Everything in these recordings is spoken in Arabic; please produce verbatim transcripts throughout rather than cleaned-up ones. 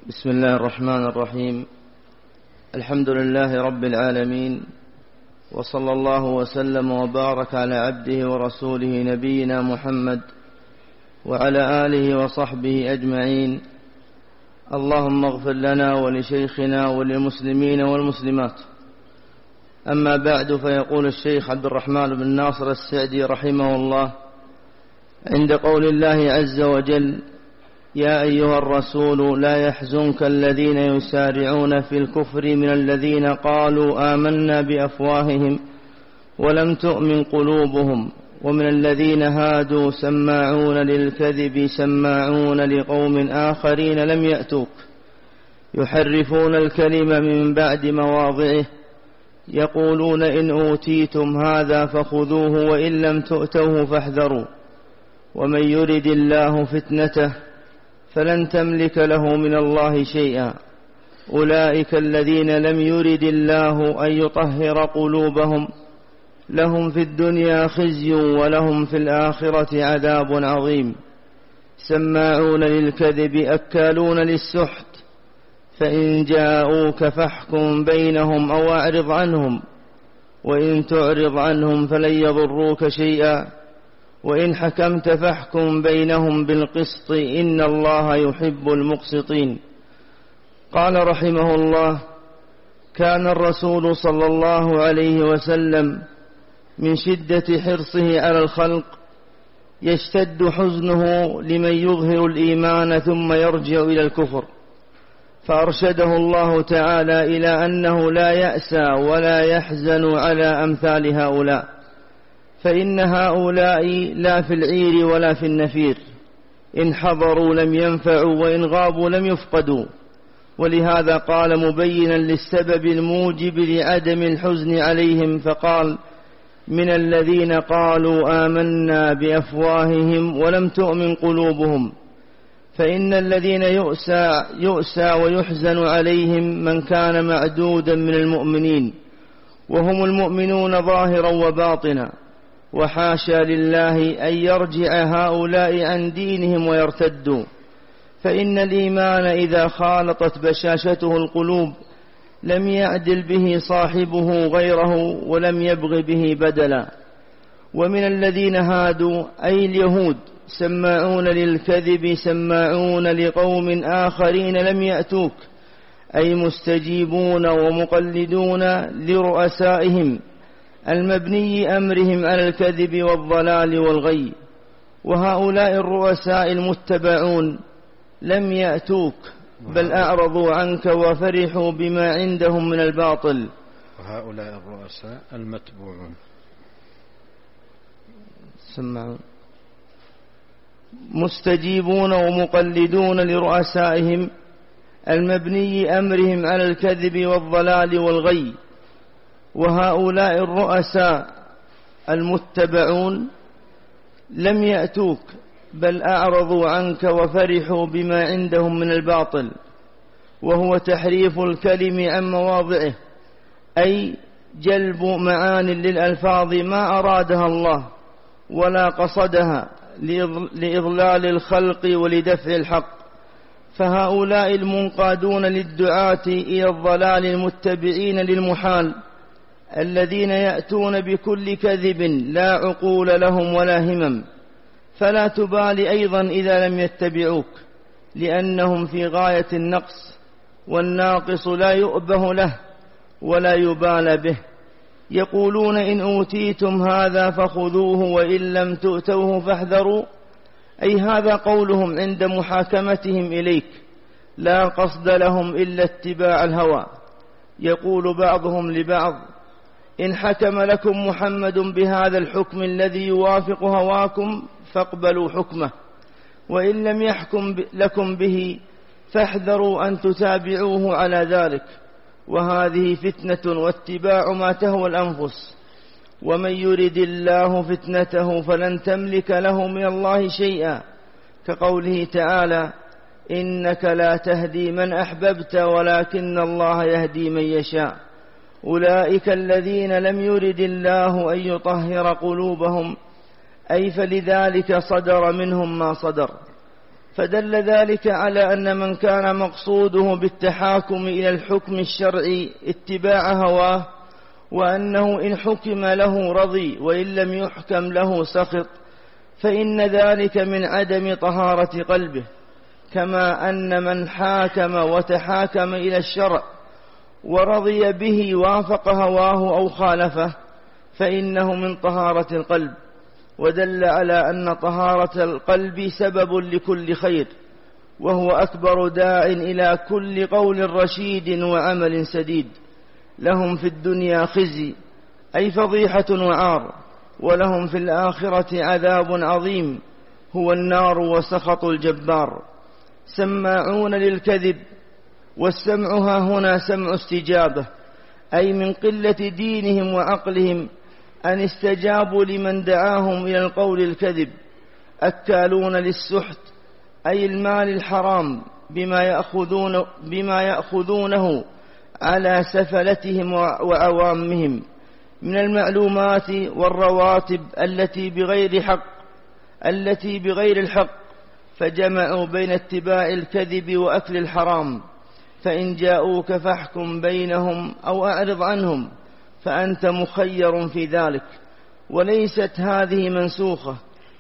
بسم الله الرحمن الرحيم. الحمد لله رب العالمين، وصلى الله وسلم وبارك على عبده ورسوله نبينا محمد وعلى آله وصحبه أجمعين. اللهم اغفر لنا ولشيخنا وللمسلمين والمسلمات. أما بعد، فيقول الشيخ عبد الرحمن بن ناصر السعدي رحمه الله عند قول الله عز وجل: يا أيها الرسول لا يحزنك الذين يسارعون في الكفر من الذين قالوا آمنا بأفواههم ولم تؤمن قلوبهم ومن الذين هادوا سماعون للكذب سماعون لقوم آخرين لم يأتوك يحرفون الكلم من بعد مواضعه يقولون إن أوتيتم هذا فخذوه وإن لم تؤتوه فاحذروا ومن يرد الله فتنته فلن تملك له من الله شيئا أولئك الذين لم يرد الله أن يطهر قلوبهم لهم في الدنيا خزي ولهم في الآخرة عذاب عظيم سماعون للكذب أكالون للسحت فإن جاءوك فاحكم بينهم أو أعرض عنهم وإن تعرض عنهم فلن يضروك شيئا وإن حكمت فاحكم بينهم بالقسط إن الله يحب المقسطين. قال رحمه الله: كان الرسول صلى الله عليه وسلم من شدة حرصه على الخلق يشتد حزنه لمن يظهر الإيمان ثم يرجع إلى الكفر، فأرشده الله تعالى إلى أنه لا يأسى ولا يحزن على أمثال هؤلاء، فإن هؤلاء لا في العير ولا في النفير، إن حضروا لم ينفعوا وإن غابوا لم يفقدوا. ولهذا قال مبينا للسبب الموجب لعدم الحزن عليهم فقال: من الذين قالوا آمنا بأفواههم ولم تؤمن قلوبهم. فإن الذين يؤسى, يؤسى ويحزن عليهم من كان معدودا من المؤمنين، وهم المؤمنون ظاهرا وباطنا، وحاشا لله أن يرجع هؤلاء عن دينهم ويرتدوا، فإن الإيمان إذا خالطت بشاشته القلوب لم يعدل به صاحبه غيره ولم يبغ به بدلا. ومن الذين هادوا أي اليهود سماعون للكذب سماعون لقوم آخرين لم يأتوك، أي مستجيبون ومقلدون لرؤسائهم المبني أمرهم على الكذب والضلال والغي. وهؤلاء الرؤساء المتبعون لم يأتوك بل أعرضوا عنك وفرحوا بما عندهم من الباطل. وهؤلاء الرؤساء المتبوعون سمعون مستجيبون ومقلدون لرؤسائهم المبني أمرهم على الكذب والضلال والغي. وهؤلاء الرؤساء المتبعون لم يأتوك بل أعرضوا عنك وفرحوا بما عندهم من الباطل، وهو تحريف الكلم عن مواضعه، أي جلب معان للألفاظ ما أرادها الله ولا قصدها لإضلال الخلق ولدفع الحق. فهؤلاء المنقادون للدعاة إلى الضلال المتبعين للمحال الذين يأتون بكل كذب لا عقول لهم ولا همم، فلا تبالي أيضا إذا لم يتبعوك، لأنهم في غاية النقص، والناقص لا يؤبه له ولا يبال به. يقولون إن أوتيتم هذا فخذوه وإن لم تؤتوه فاحذروا، أي هذا قولهم عند محاكمتهم إليك، لا قصد لهم إلا اتباع الهوى. يقول بعضهم لبعض: إن حكم لكم محمد بهذا الحكم الذي يوافق هواكم فاقبلوا حكمه، وإن لم يحكم لكم به فاحذروا أن تتابعوه على ذلك، وهذه فتنة واتباع ما تهوى الأنفس. ومن يرد الله فتنته فلن تملك له من الله شيئا، كقوله تعالى: إنك لا تهدي من أحببت ولكن الله يهدي من يشاء أولئك الذين لم يرد الله أن يطهر قلوبهم، أي فلذلك صدر منهم ما صدر. فدل ذلك على أن من كان مقصوده بالتحاكم إلى الحكم الشرعي اتباع هواه، وأنه إن حكم له رضي وإن لم يحكم له سخط، فإن ذلك من عدم طهارة قلبه، كما أن من حاكم وتحاكم إلى الشرع ورضي به وافق هواه أو خالفه فإنه من طهارة القلب. ودل على أن طهارة القلب سبب لكل خير، وهو أكبر داع إلى كل قول رشيد وعمل سديد. لهم في الدنيا خزي أي فضيحة وعار، ولهم في الآخرة عذاب عظيم هو النار وسخط الجبار. سماعون للكذب، والسمع ها هنا سمع استجابة، أي من قلة دينهم وعقلهم أن استجابوا لمن دعاهم إلى القول الكذب. أكالون للسحت أي المال الحرام بما يأخذون بما يأخذونه على سفلتهم وعوامهم من المعلومات والرواتب التي بغير حق التي بغير الحق، فجمعوا بين اتباع الكذب وأكل الحرام. فإن جاءوك فاحكم بينهم أو أعرض عنهم، فأنت مخير في ذلك. وليست هذه منسوخة،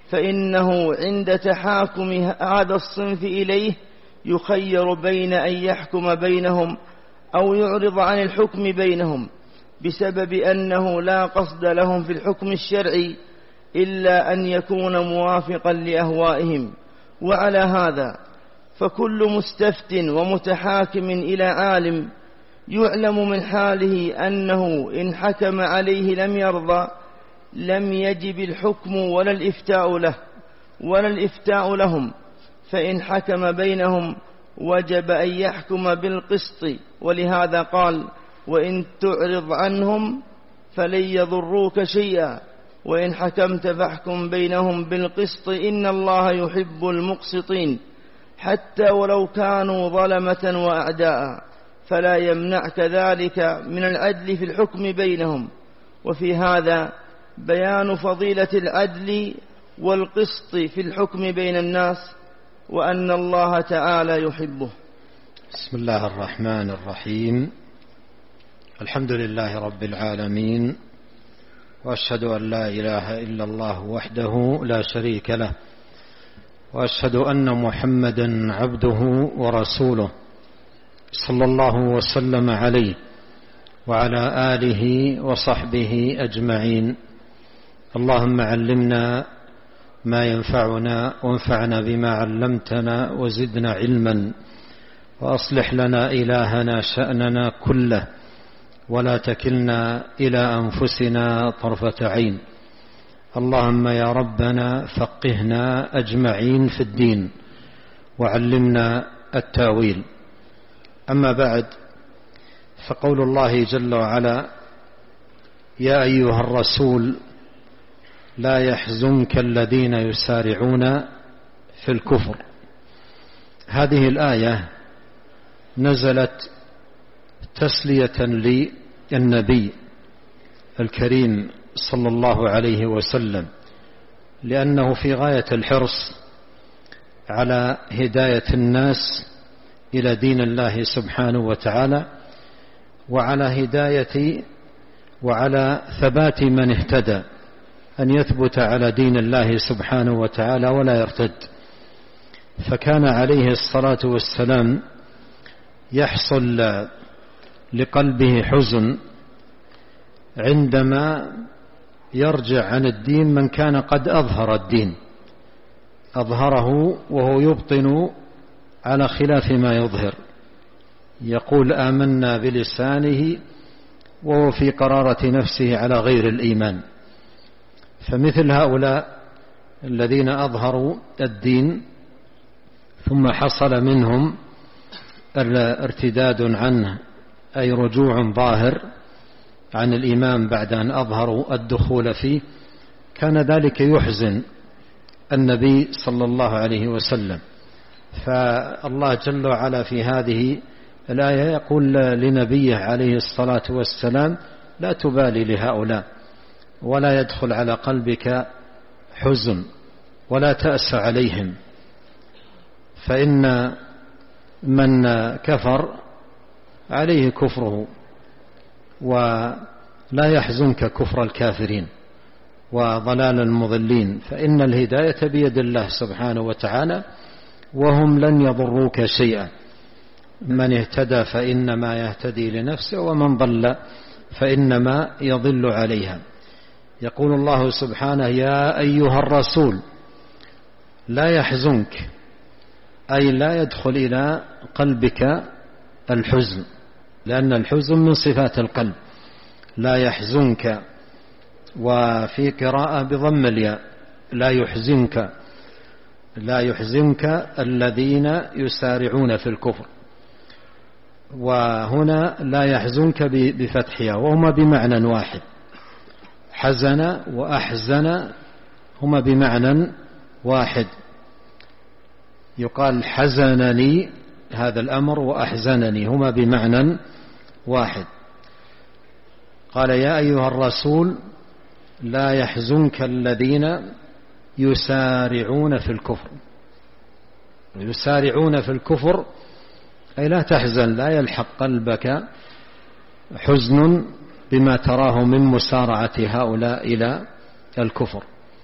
فإنه عند تحاكم هذا الصنف إليه يخير بين أن يحكم بينهم أو يعرض عن الحكم بينهم، بسبب أنه لا قصد لهم في الحكم الشرعي إلا أن يكون موافقا لأهوائهم. وعلى هذا فكل مستفت ومتحاكم إلى عالم يعلم من حاله أنه إن حكم عليه لم يرضى لم يجب الحكم ولا الإفتاء له ولا الإفتاء لهم، فإن حكم بينهم وجب أن يحكم بالقسط. ولهذا قال: وإن تعرض عنهم فلن يضروك شيئا وإن حكمت فاحكم بينهم بالقسط إن الله يحب المقسطين. حتى ولو كانوا ظلمة وأعداء فلا يمنعك ذلك من العدل في الحكم بينهم. وفي هذا بيان فضيلة العدل والقسط في الحكم بين الناس، وأن الله تعالى يحبه. بسم الله الرحمن الرحيم. الحمد لله رب العالمين، وأشهد أن لا إله إلا الله وحده لا شريك له، وأشهد أن محمدا عبده ورسوله صلى الله وسلم عليه وعلى آله وصحبه أجمعين. اللهم علمنا ما ينفعنا وانفعنا بما علمتنا وزدنا علما، وأصلح لنا إلهنا شأننا كله ولا تكلنا إلى أنفسنا طرفة عين. اللهم يا ربنا فقهنا أجمعين في الدين وعلمنا التاويل. أما بعد، فقول الله جل وعلا: يا أيها الرسول لا يحزنك الذين يسارعون في الكفر. هذه الآية نزلت تسلية للنبي الكريم صلى الله عليه وسلم، لأنه في غاية الحرص على هداية الناس إلى دين الله سبحانه وتعالى، وعلى هداية وعلى ثبات من اهتدى، أن يثبت على دين الله سبحانه وتعالى ولا يرتد. فكان عليه الصلاة والسلام يحصل لقلبه حزن عندما يرجع عن الدين من كان قد أظهر الدين، أظهره وهو يبطن على خلاف ما يظهر، يقول آمنا بلسانه وهو في قرارة نفسه على غير الإيمان. فمثل هؤلاء الذين أظهروا الدين ثم حصل منهم ارتداد عنه، أي رجوع ظاهر عن الإيمان بعد أن أظهروا الدخول فيه، كان ذلك يحزن النبي صلى الله عليه وسلم. فالله جل وعلا في هذه الآية يقول لنبيه عليه الصلاة والسلام: لا تبالي لهؤلاء، ولا يدخل على قلبك حزن، ولا تأس عليهم. فإن من كفر عليه كفره، ولا يحزنك كفر الكافرين وضلال المضلين، فإن الهداية بيد الله سبحانه وتعالى، وهم لن يضروك شيئا. من اهتدى فإنما يهتدي لنفسه، ومن ضل فإنما يضل عليها. يقول الله سبحانه: يا أيها الرسول لا يحزنك، أي لا يدخل إلى قلبك الحزن، لأن الحزن من صفات القلب. لا يحزنك، وفي قراءة بضم الياء: لا يحزنك، لا يحزنك الذين يسارعون في الكفر. وهنا لا يحزنك بفتحها، وهما بمعنى واحد. حزن وأحزن هما بمعنى واحد. يقال حزنني هذا الأمر وأحزنني، هما بمعنى واحد. قال: يا أيها الرسول لا يحزنك الذين يسارعون في الكفر. يسارعون في الكفر أي لا تحزن، لا يلحق قلبك حزن بما تراه من مسارعة هؤلاء إلى الكفر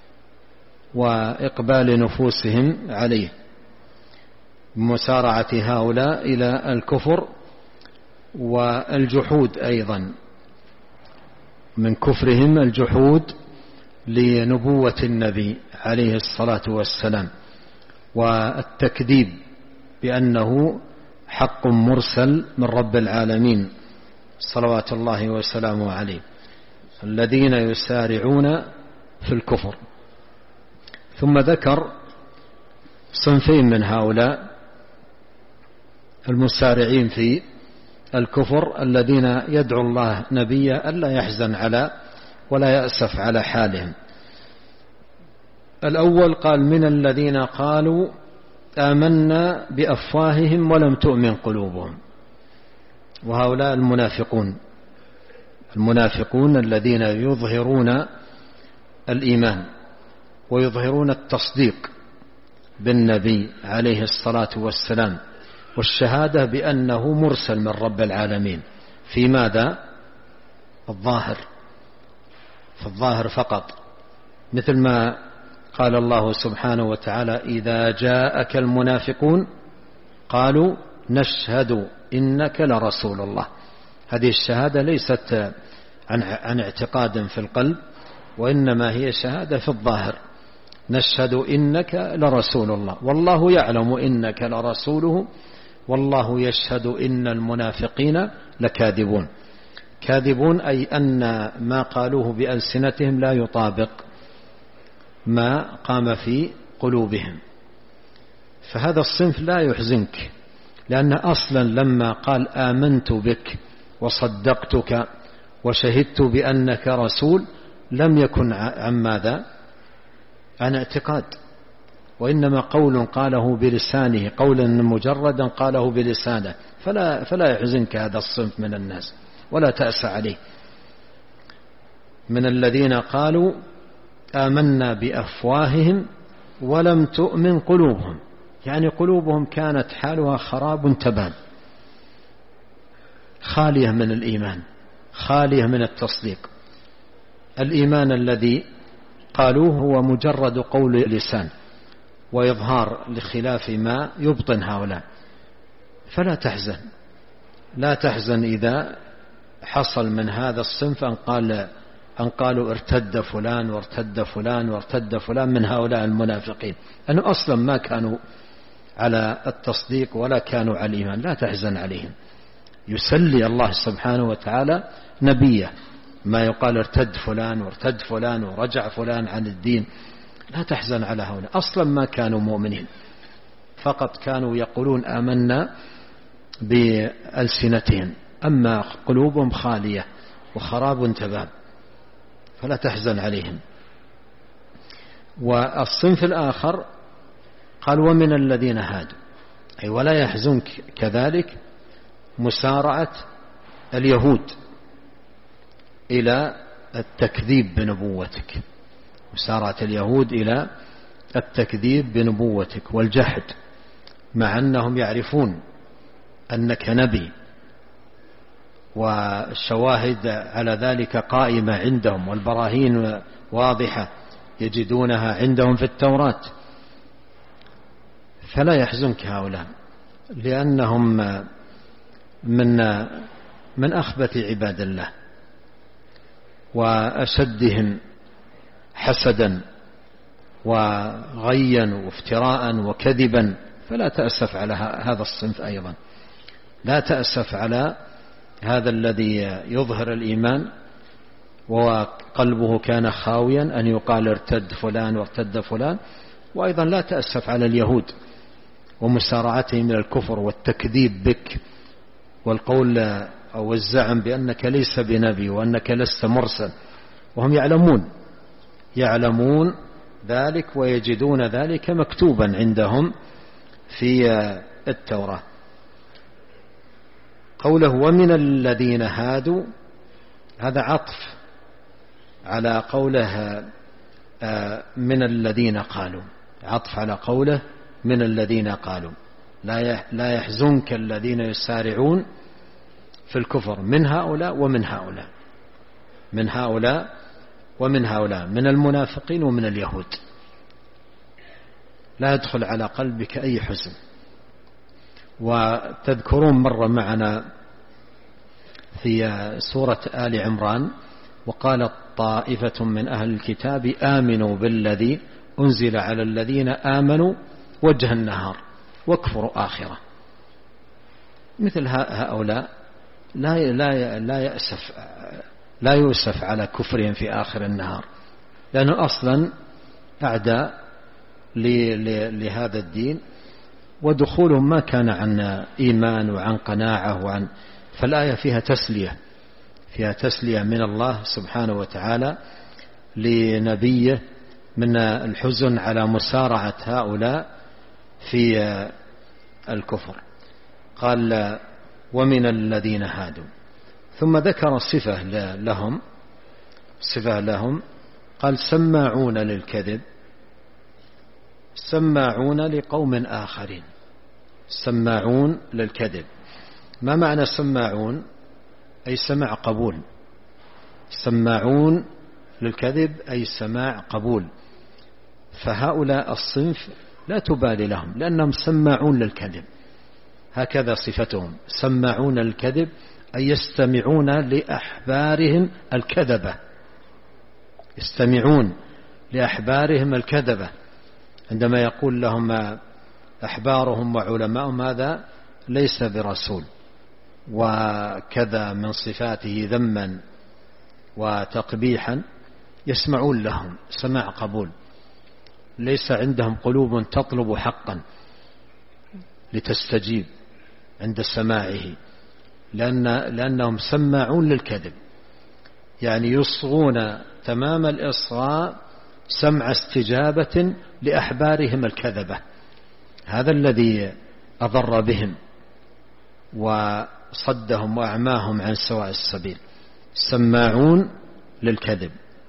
وإقبال نفوسهم عليه. مسارعة هؤلاء إلى الكفر والجحود أيضا، من كفرهم الجحود لنبوة النبي عليه الصلاة والسلام، والتكذيب بأنه حق مرسل من رب العالمين صلوات الله وسلامه عليه. الذين يسارعون في الكفر. ثم ذكر صنفين من هؤلاء المسارعين في الكفر، الذين يدعو الله نبيه ألا يحزن على ولا يأسف على حالهم. الأول قال: من الذين قالوا آمنا بأفواههم ولم تؤمن قلوبهم. وهؤلاء المنافقون، المنافقون الذين يظهرون الإيمان ويظهرون التصديق بالنبي عليه الصلاة والسلام والشهادة بأنه مرسل من رب العالمين. في ماذا؟ الظاهر، في الظاهر فقط، مثل ما قال الله سبحانه وتعالى: إذا جاءك المنافقون قالوا نشهد إنك لرسول الله. هذه الشهادة ليست عن, عن اعتقاد في القلب، وإنما هي شهادة في الظاهر. نشهد إنك لرسول الله، والله يعلم إنك لرسوله، والله يشهد إن المنافقين لكاذبون. كاذبون أي أن ما قالوه بألسنتهم لا يطابق ما قام في قلوبهم. فهذا الصنف لا يحزنك، لأن أصلا لما قال آمنت بك وصدقتك وشهدت بأنك رسول لم يكن عن ماذا؟ عن اعتقاد، وإنما قول قاله بلسانه، قولا مجردا قاله بلسانه. فلا, فلا يحزنك هذا الصنف من الناس ولا تأس عليه. من الذين قالوا آمنا بأفواههم ولم تؤمن قلوبهم، يعني قلوبهم كانت حالها خراب تبان، خالية من الإيمان، خالية من التصديق. الإيمان الذي قالوه هو مجرد قول اللسان وإظهار لخلاف ما يبطن هؤلاء. فلا تحزن، لا تحزن إذا حصل من هذا الصنف أن قال أن قالوا ارتد فلان وارتد فلان وارتد فلان من هؤلاء المنافقين، أنه أصلا ما كانوا على التصديق ولا كانوا على الإيمان. لا تحزن عليهم. يسلي الله سبحانه وتعالى نبيه ما يقال ارتد فلان وارتد فلان ورجع فلان عن الدين. لا تحزن على هؤلاء، أصلا ما كانوا مؤمنين، فقط كانوا يقولون آمنا بألسنتهم، أما قلوبهم خالية وخراب تباب. فلا تحزن عليهم. والصنف الآخر قال: ومن الذين هادوا، أي ولا يحزنك كذلك مسارعة اليهود إلى التكذيب بنبوتك، مسارعة اليهود إلى التكذيب بنبوتك والجحد مع أنهم يعرفون أنك نبي، والشواهد على ذلك قائمة عندهم، والبراهين واضحة يجدونها عندهم في التوراة. فلا يحزنك هؤلاء، لأنهم من من أخبث عباد الله وأشدهم حسدا وغيا وافتراء وكذبا. فلا تأسف على هذا الصنف أيضا، لا تأسف على هذا الذي يظهر الإيمان وقلبه كان خاويا أن يقال ارتد فلان وارتد فلان. وأيضا لا تأسف على اليهود ومسارعتهم من الكفر والتكذيب بك والقول أو الزعم بأنك ليس بنبي وأنك لست مرسل، وهم يعلمون يعلمون ذلك ويجدون ذلك مكتوبا عندهم في التوراة. قوله ومن الذين هادوا، هذا عطف على قوله من الذين قالوا، عطف على قوله من الذين قالوا. لا يحزنك الذين يسارعون في الكفر من هؤلاء ومن هؤلاء، من هؤلاء ومن هؤلاء، من المنافقين ومن اليهود. لا يدخل على قلبك أي حزن. وتذكرون مرة معنا في سورة آل عمران وقالت طائفة من أهل الكتاب آمنوا بالذي أنزل على الذين آمنوا وجه النهار واكفروا آخرة. مثل هؤلاء لا لا لا يأسف لا يؤسف على كفرهم في آخر النهار، لأنه أصلا أعداء لهذا الدين، ودخولهم ما كان عن إيمان وعن قناعة وعن. فالآية فيها تسلية، فيها تسلية من الله سبحانه وتعالى لنبيه من الحزن على مسارعة هؤلاء في الكفر. قال ومن الذين هادوا، ثم ذكر صفة لهم صفة لهم قال سماعون للكذب، سماعون لقوم آخرين. سماعون للكذب، ما معنى سماعون؟ أي سماع قبول. سماعون للكذب أي سماع قبول. فهؤلاء الصنف لا تبالي لهم لأنهم سماعون للكذب، هكذا صفتهم، سماعون الكذب أي يستمعون لأحبارهم الكذبة، يستمعون لأحبارهم الكذبة. عندما يقول لهم أحبارهم وعلماءهم هذا ليس برسول، وكذا من صفاته ذما وتقبيحا، يسمعون لهم سماع قبول، ليس عندهم قلوب تطلب حقا لتستجيب عند سماعه، لأن لأنهم سماعون للكذب، يعني يصغون تمام الإصغاء سمع استجابة لأحبارهم الكذبة. هذا الذي أضر بهم وصدهم وأعماهم عن سواء السبيل. سماعون للكذب،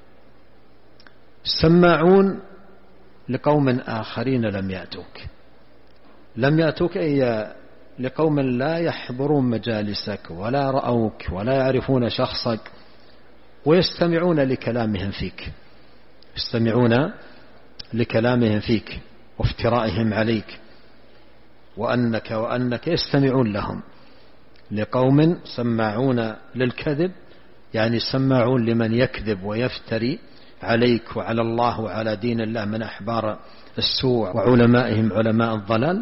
سماعون لقوم آخرين لم يأتوك. لم يأتوك أي لقوم لا يحضرون مجالسك ولا رأوك ولا يعرفون شخصك، ويستمعون لكلامهم فيك، يستمعون لكلامهم فيك وافترائهم عليك وأنك وأنك يستمعون لهم. لقوم سماعون للكذب يعني سماعون لمن يكذب ويفتري عليك وعلى الله وعلى دين الله من أحبار السوء وعلمائهم علماء الضلال.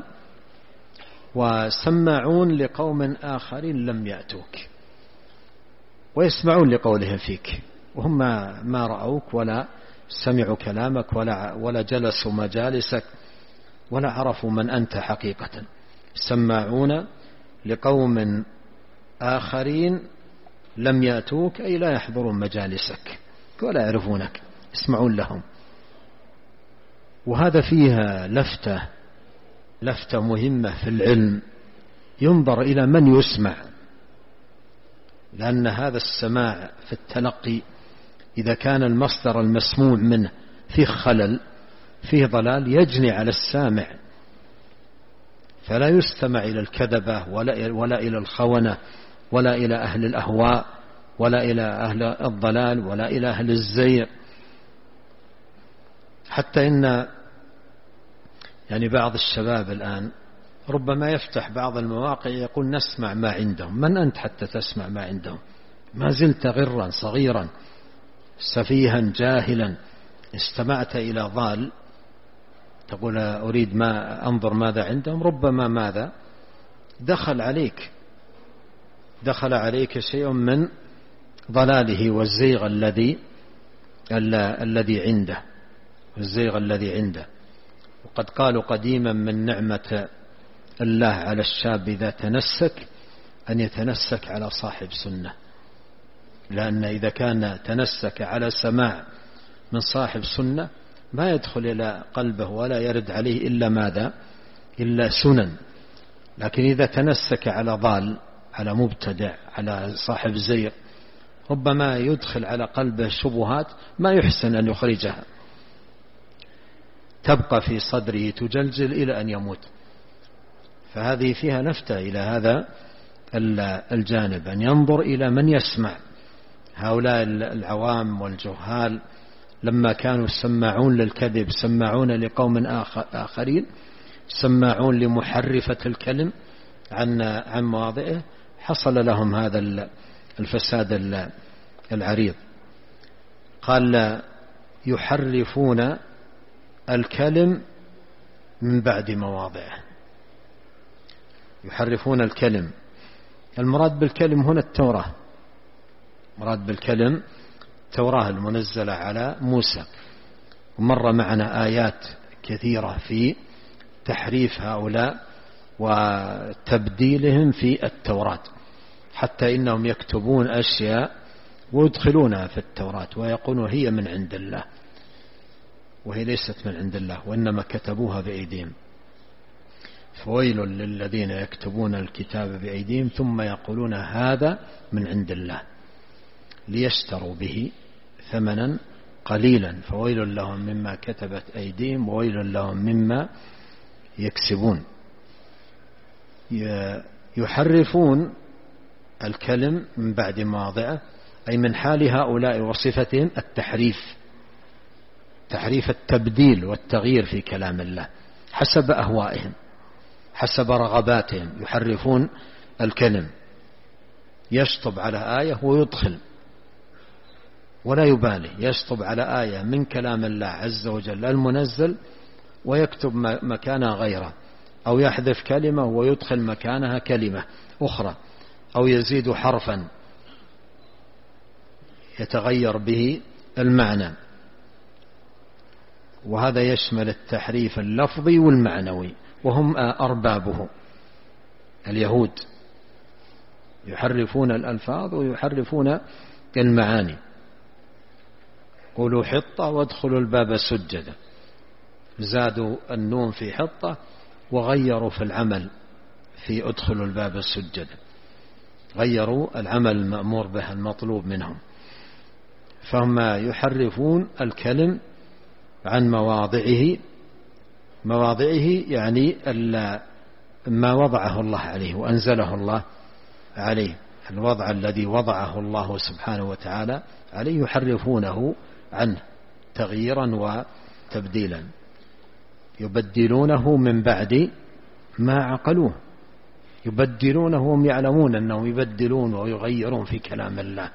وسماعون لقوم آخرين لم يأتوك، ويسمعون لقولهم فيك وهم ما رأوك ولا سمعوا كلامك ولا, ولا جلسوا مجالسك ولا عرفوا من أنت حقيقة. سماعون لقوم آخرين لم يأتوك أي لا يحضرون مجالسك ولا يعرفونك، يسمعون لهم. وهذا فيها لفتة لفتة مهمة في العلم، ينظر إلى من يسمع، لأن هذا السماع في التلقي إذا كان المصدر المسموع منه فيه خلل فيه ضلال يجني على السامع، فلا يستمع إلى الكذبة ولا, ولا إلى الخونة ولا إلى أهل الأهواء ولا إلى أهل الضلال ولا إلى أهل الزيغ. حتى إن يعني بعض الشباب الآن ربما يفتح بعض المواقع يقول نسمع ما عندهم. من أنت حتى تسمع ما عندهم؟ ما زلت غرا صغيرا سفيها جاهلا، استمعت إلى ضال تقول أريد ما أنظر ماذا عندهم. ربما ماذا دخل عليك دخل عليك شيء من ضلاله والزيغ الذي الذي عنده الزيغ الذي عنده. وقد قالوا قديما من نعمة الله على الشاب إذا تنسك أن يتنسك على صاحب سنة، لأن إذا كان تنسك على سماع من صاحب سنة ما يدخل إلى قلبه ولا يرد عليه إلا ماذا؟ إلا سنن. لكن إذا تنسك على ضال، على مبتدع، على صاحب زيغ، ربما يدخل على قلبه شبهات ما يحسن أن يخرجها، تبقى في صدره تجلجل إلى أن يموت. فهذه فيها لفتة إلى هذا الجانب، أن ينظر إلى من يسمع. هؤلاء العوام والجهال لما كانوا سماعون للكذب، سماعون لقوم آخرين، سماعون لمحرفة الكلم عن عن مواضعه، حصل لهم هذا الفساد العريض. قال يحرفون الكلم من بعد مواضعه. يحرفون الكلم، المراد بالكلم هنا التوراة، مراد بالكلم التوراة المنزلة على موسى. ومر معنا آيات كثيرة في تحريف هؤلاء وتبديلهم في التوراة، حتى إنهم يكتبون أشياء ويدخلونها في التوراة ويقولون هي من عند الله، وهي ليست من عند الله، وإنما كتبوها بأيديهم. فويل للذين يكتبون الكتاب بأيديهم ثم يقولون هذا من عند الله ليشتروا به ثمنا قليلا فويل لهم مما كتبت أيديهم وويل لهم مما يكسبون. يحرفون الكلم من بعد مواضعه، أي من حال هؤلاء وصفتهم التحريف، تحريف التبديل والتغيير في كلام الله حسب أهوائهم، حسب رغباتهم. يحرفون الكلم، يشطب على آية ويدخل ولا يبالي، يشطب على آية من كلام الله عز وجل المنزل ويكتب مكانها غيره، أو يحذف كلمة ويدخل مكانها كلمة أخرى، أو يزيد حرفا يتغير به المعنى. وهذا يشمل التحريف اللفظي والمعنوي، وهم أربابه اليهود، يحرفون الألفاظ ويحرفون المعاني. قولوا حطة وادخلوا الباب سجدا، زادوا النون في حطة وغيروا في العمل في ادخلوا الباب سجدا، غيروا العمل المأمور به المطلوب منهم. فهم يحرفون الكلم عن مواضعه، مواضعه يعني ما وضعه الله عليه وأنزله الله عليه، الوضع الذي وضعه الله سبحانه وتعالى عليه يحرفونه عنه تغييرا وتبديلا، يبدلونه من بعد ما عقلوه، يبدلونه وهم يعلمون أنهم يبدلون ويغيرون في كلام الله.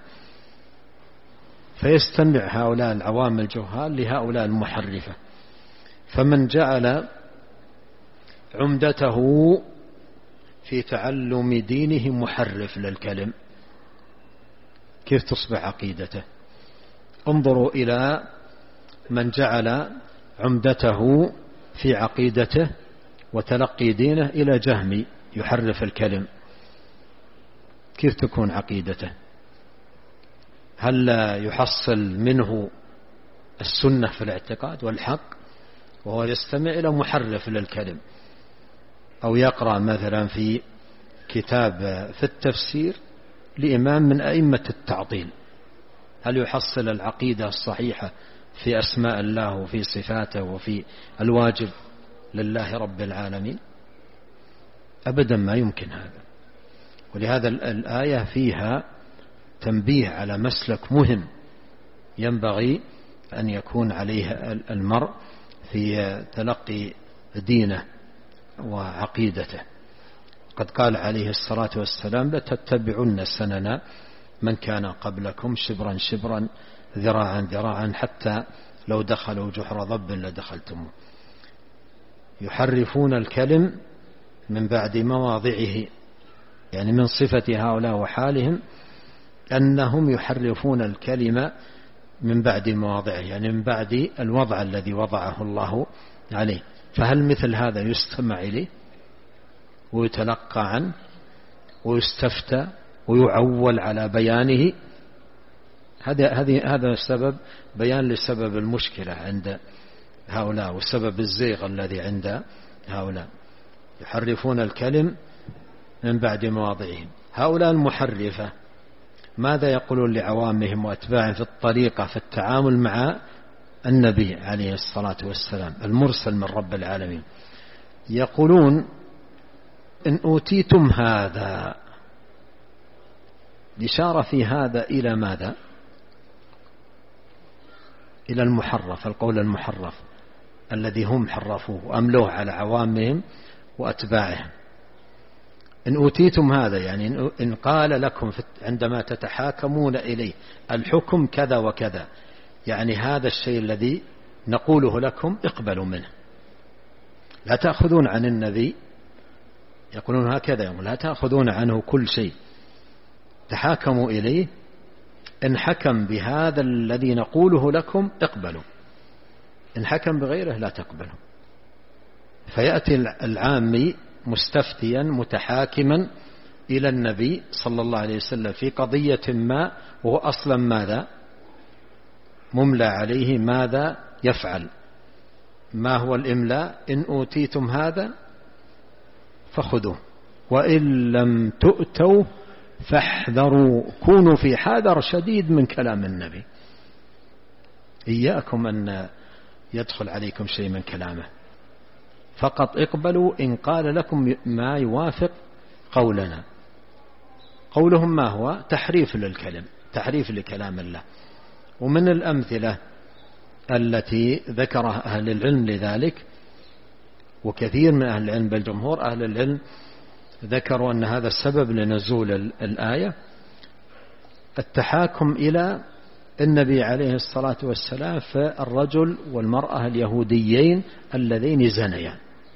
فيستمع هؤلاء العوام الجهال لهؤلاء المحرفة. فمن جعل عمدته في تعلم دينه محرف للكلم، كيف تصبح عقيدته؟ انظروا إلى من جعل عمدته في عقيدته وتلقي دينه إلى جهمي يحرف الكلم، كيف تكون عقيدته؟ هل يحصل منه السنة في الاعتقاد والحق وهو يستمع إلى محرف للكلم؟ أو يقرأ مثلا في كتاب في التفسير لإمام من أئمة التعطيل، هل يحصل العقيدة الصحيحة في أسماء الله وفي صفاته وفي الواجب لله رب العالمين؟ أبدا ما يمكن هذا. ولهذا الآية فيها تنبيه على مسلك مهم ينبغي أن يكون عليه المرء في تلقي دينه وعقيدته. قد قال عليه الصلاة والسلام: لتتبعن سنن من كان قبلكم شبرا شبرا ذراعا ذراعا حتى لو دخلوا جحر ضب لدخلتموه. يحرفون الكلم من بعد مواضعه، يعني من صفة هؤلاء وحالهم أنهم يحرفون الكلمة من بعد مواضعه، يعني من بعد الوضع الذي وضعه الله عليه. فهل مثل هذا يستمع إليه ويتلقى عنه ويستفتى ويعول على بيانه؟ هذا هذا السبب بيان لسبب المشكلة عند هؤلاء وسبب الزيغ الذي عند هؤلاء. يحرفون الكلم من بعد مواضعهم. هؤلاء المحرفة ماذا يقولون لعوامهم وأتباعهم في الطريقة في التعامل مع النبي عليه الصلاة والسلام المرسل من رب العالمين؟ يقولون: إن أوتيتم هذا. الإشارة في هذا إلى ماذا؟ إلى المحرف، القول المحرف الذي هم حرفوه وأملوه على عوامهم وأتباعهم. إن أوتيتم هذا يعني إن قال لكم عندما تتحاكمون إليه الحكم كذا وكذا، يعني هذا الشيء الذي نقوله لكم اقبلوا منه، لا تأخذون عن النبي. يقولون هكذا يوم: لا تأخذون عنه كل شيء، تحاكموا إليه، إن حكم بهذا الذي نقوله لكم اقبلوا، إن حكم بغيره لا تقبلوا. فيأتي العامي مستفتيا متحاكما إلى النبي صلى الله عليه وسلم في قضية ما، وهو أصلا ماذا؟ مملى عليه. ماذا يفعل؟ ما هو الإملاء؟ إن أوتيتم هذا فخذوه وإن لم تؤتوا فاحذروا. كونوا في حذر شديد من كلام النبي، إياكم أن يدخل عليكم شيء من كلامه، فقط اقبلوا إن قال لكم ما يوافق قولنا. قولهم ما هو؟ تحريف للكلم، تحريف لكلام الله. ومن الأمثلة التي ذكرها أهل العلم لذلك، وكثير من أهل العلم بل جمهور أهل العلم ذكروا أن هذا السبب لنزول الآية التحاكم إلى النبي عليه الصلاة والسلام فالرجل والمرأة اليهوديين اللذين زنيا.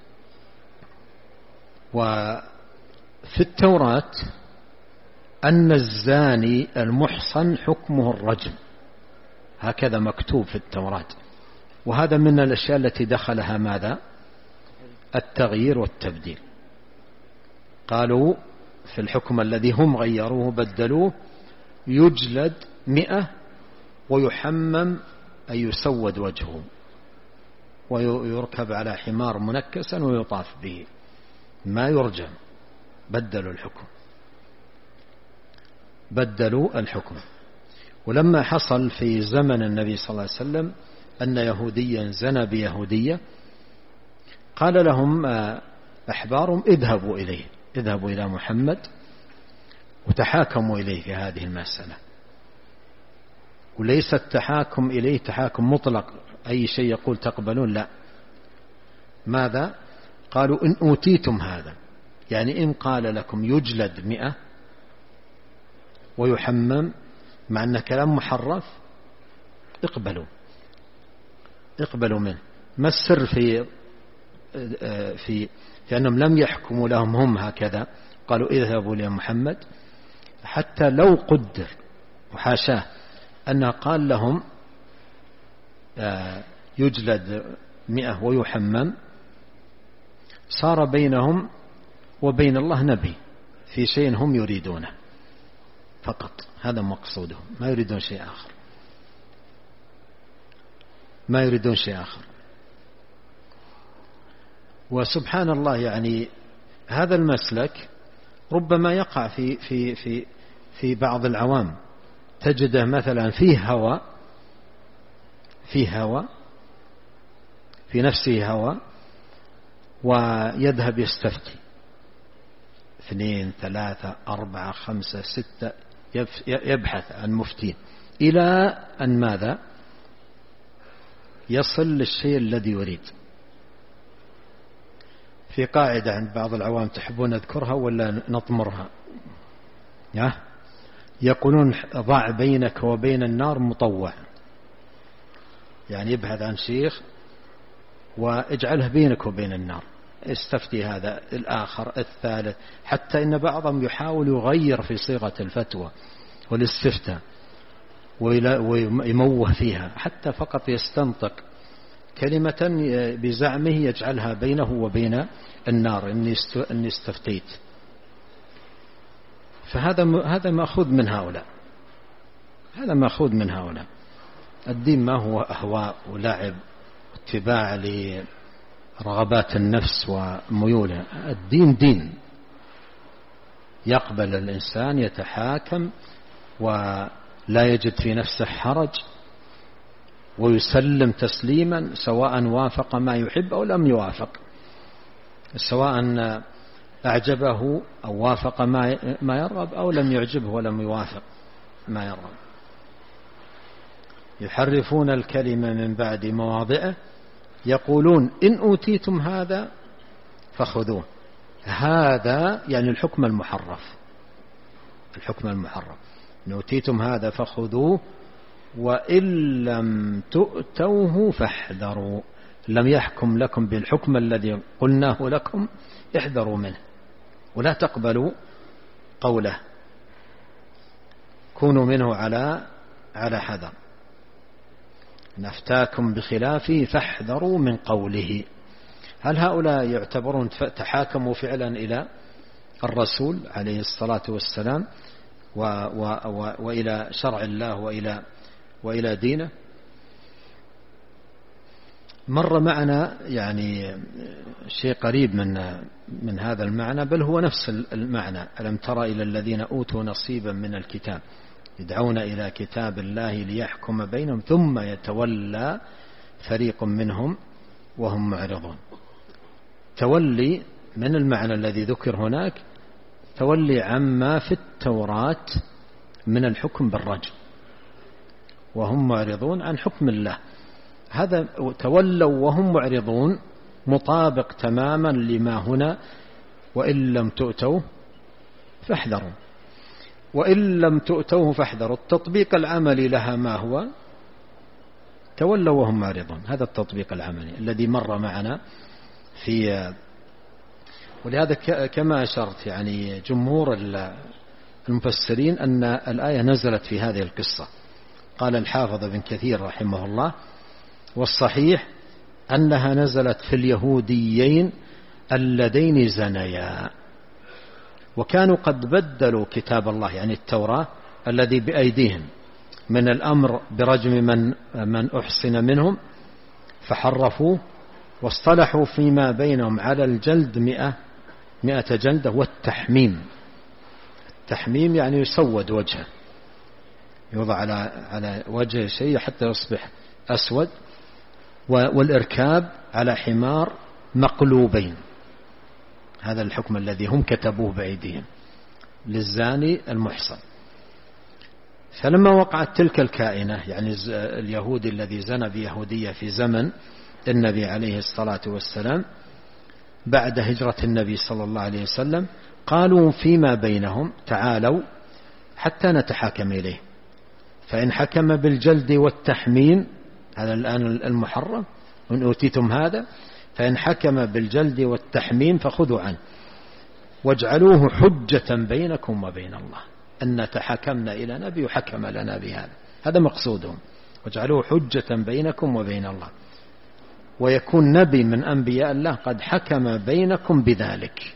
وفي التوراة أن الزاني المحصن حكمه الرجم، هكذا مكتوب في التوراة. وهذا من الأشياء التي دخلها ماذا؟ التغيير والتبديل. قالوا في الحكم الذي هم غيروه بدلوه: يجلد مئة ويحمم أي يسود وجهه ويركب على حمار منكسا ويطاف به، ما يرجم. بدلوا الحكم، بدلوا الحكم. ولما حصل في زمن النبي صلى الله عليه وسلم أن يهوديا زنى بيهودية، قال لهم أحبارهم: اذهبوا إليه، اذهبوا إلى محمد وتحاكموا إليه في هذه المسألة. وليس التحاكم إليه تحاكم مطلق، أي شيء يقول تقبلون، لا. ماذا؟ قالوا: إن أوتيتم هذا، يعني إن قال لكم يجلد مئة ويحمم، مع أن كلام محرف، اقبلوا، اقبلوا منه. ما السر في في في أنهم لم يحكموا لهم هم هكذا؟ قالوا: اذهبوا إلى محمد، حتى لو قدر وحاشاه أنه قال لهم يجلد مئة ويحمم، صار بينهم وبين الله نبي في شيء هم يريدونه فقط. هذا مقصودهم، ما يريدون شيء آخر، ما يريدون شيء آخر. وسبحان الله، يعني هذا المسلك ربما يقع في في في في بعض العوام، تجده مثلا فيه هوى، فيه هوى في نفسه هوى، ويذهب يستفتي اثنين ثلاثة أربعة خمسة ستة، يبحث عن مفتين إلى أن ماذا؟ يصل للشيء الذي يريد. في قاعدة عند بعض العوام تحبون نذكرها ولا نطمرها؟ يقولون ضع بينك وبين النار مطوع، يعني يبحث عن شيخ واجعله بينك وبين النار، استفتي هذا الآخر الثالث، حتى إن بعضهم يحاول يغير في صيغة الفتوى والاستفتاء ويموه فيها، حتى فقط يستنطق كلمة بزعمه يجعلها بينه وبين النار، إني استفتيت. فهذا هذا مأخوذ من هؤلاء، هذا مأخوذ من هؤلاء. الدين ما هو أهواء ولعب واتباع لرغبات النفس وميولها. الدين دين يقبل الإنسان، يتحاكم ولا يجد في نفسه حرج، ويسلم تسليما سواء وافق ما يحب أو لم يوافق، سواء أعجبه أو وافق ما يرغب أو لم يعجبه ولم يوافق ما يرغب. يحرفون الكلمة من بعد مواضعه، يقولون إن أوتيتم هذا فخذوه. هذا يعني الحكم المحرف، الحكم المحرف، إن أوتيتم هذا فخذوه وإن لم تؤتوه فاحذروا. لم يحكم لكم بالحكم الذي قلناه لكم احذروا منه ولا تقبلوا قوله، كونوا منه على على حذر. نفتاكم بخلافه فاحذروا من قوله. هل هؤلاء يعتبرون تحاكموا فعلا إلى الرسول عليه الصلاة والسلام و و و وإلى شرع الله وإلى وإلى دينه؟ مر معنا يعني شيء قريب من من هذا المعنى، بل هو نفس المعنى. ألم تر إلى الذين أوتوا نصيبا من الكتاب يدعون إلى كتاب الله ليحكم بينهم ثم يتولى فريق منهم وهم معرضون. تولي من المعنى الذي ذكر هناك، تولي عما في التوراة من الحكم بالرجم وهم معرضون عن حكم الله. هذا تولوا وهم معرضون مطابق تماما لما هنا، وإن لم تؤتوه فاحذروا. وإن لم تؤتوه فاحذروا، التطبيق العملي لها ما هو؟ تولوا وهم معرضون. هذا التطبيق العملي الذي مر معنا في. ولهذا كما أشرت يعني جمهور المفسرين أن الآية نزلت في هذه القصة. قال الحافظ ابن كثير رحمه الله: والصحيح أنها نزلت في اليهوديين اللذين زنيا، وكانوا قد بدلوا كتاب الله يعني التوراة الذي بأيديهم من الأمر برجم من من أحسن منهم، فحرفوه واصطلحوا فيما بينهم على الجلد مئة مئة جلدة، والتحميم. التحميم يعني يسود وجهه، يوضع على على وجه شيء حتى يصبح أسود، والإركاب على حمار مقلوبين. هذا الحكم الذي هم كتبوه بأيديهم للزاني المحصن. فلما وقعت تلك الكائنة يعني اليهودي الذي زنى بيهودية في زمن النبي عليه الصلاة والسلام بعد هجرة النبي صلى الله عليه وسلم، قالوا فيما بينهم: تعالوا حتى نتحاكم إليه، فإن حكم بالجلد والتحميم، هذا الآن المحرم، إن أوتيتم هذا، فإن حكم بالجلد والتحميم فخذوا عنه واجعلوه حجة بينكم وبين الله، أن تحكمنا إلى نبي وحكم لنا بهذا. هذا مقصودهم، واجعلوه حجة بينكم وبين الله، ويكون نبي من أنبياء الله قد حكم بينكم بذلك.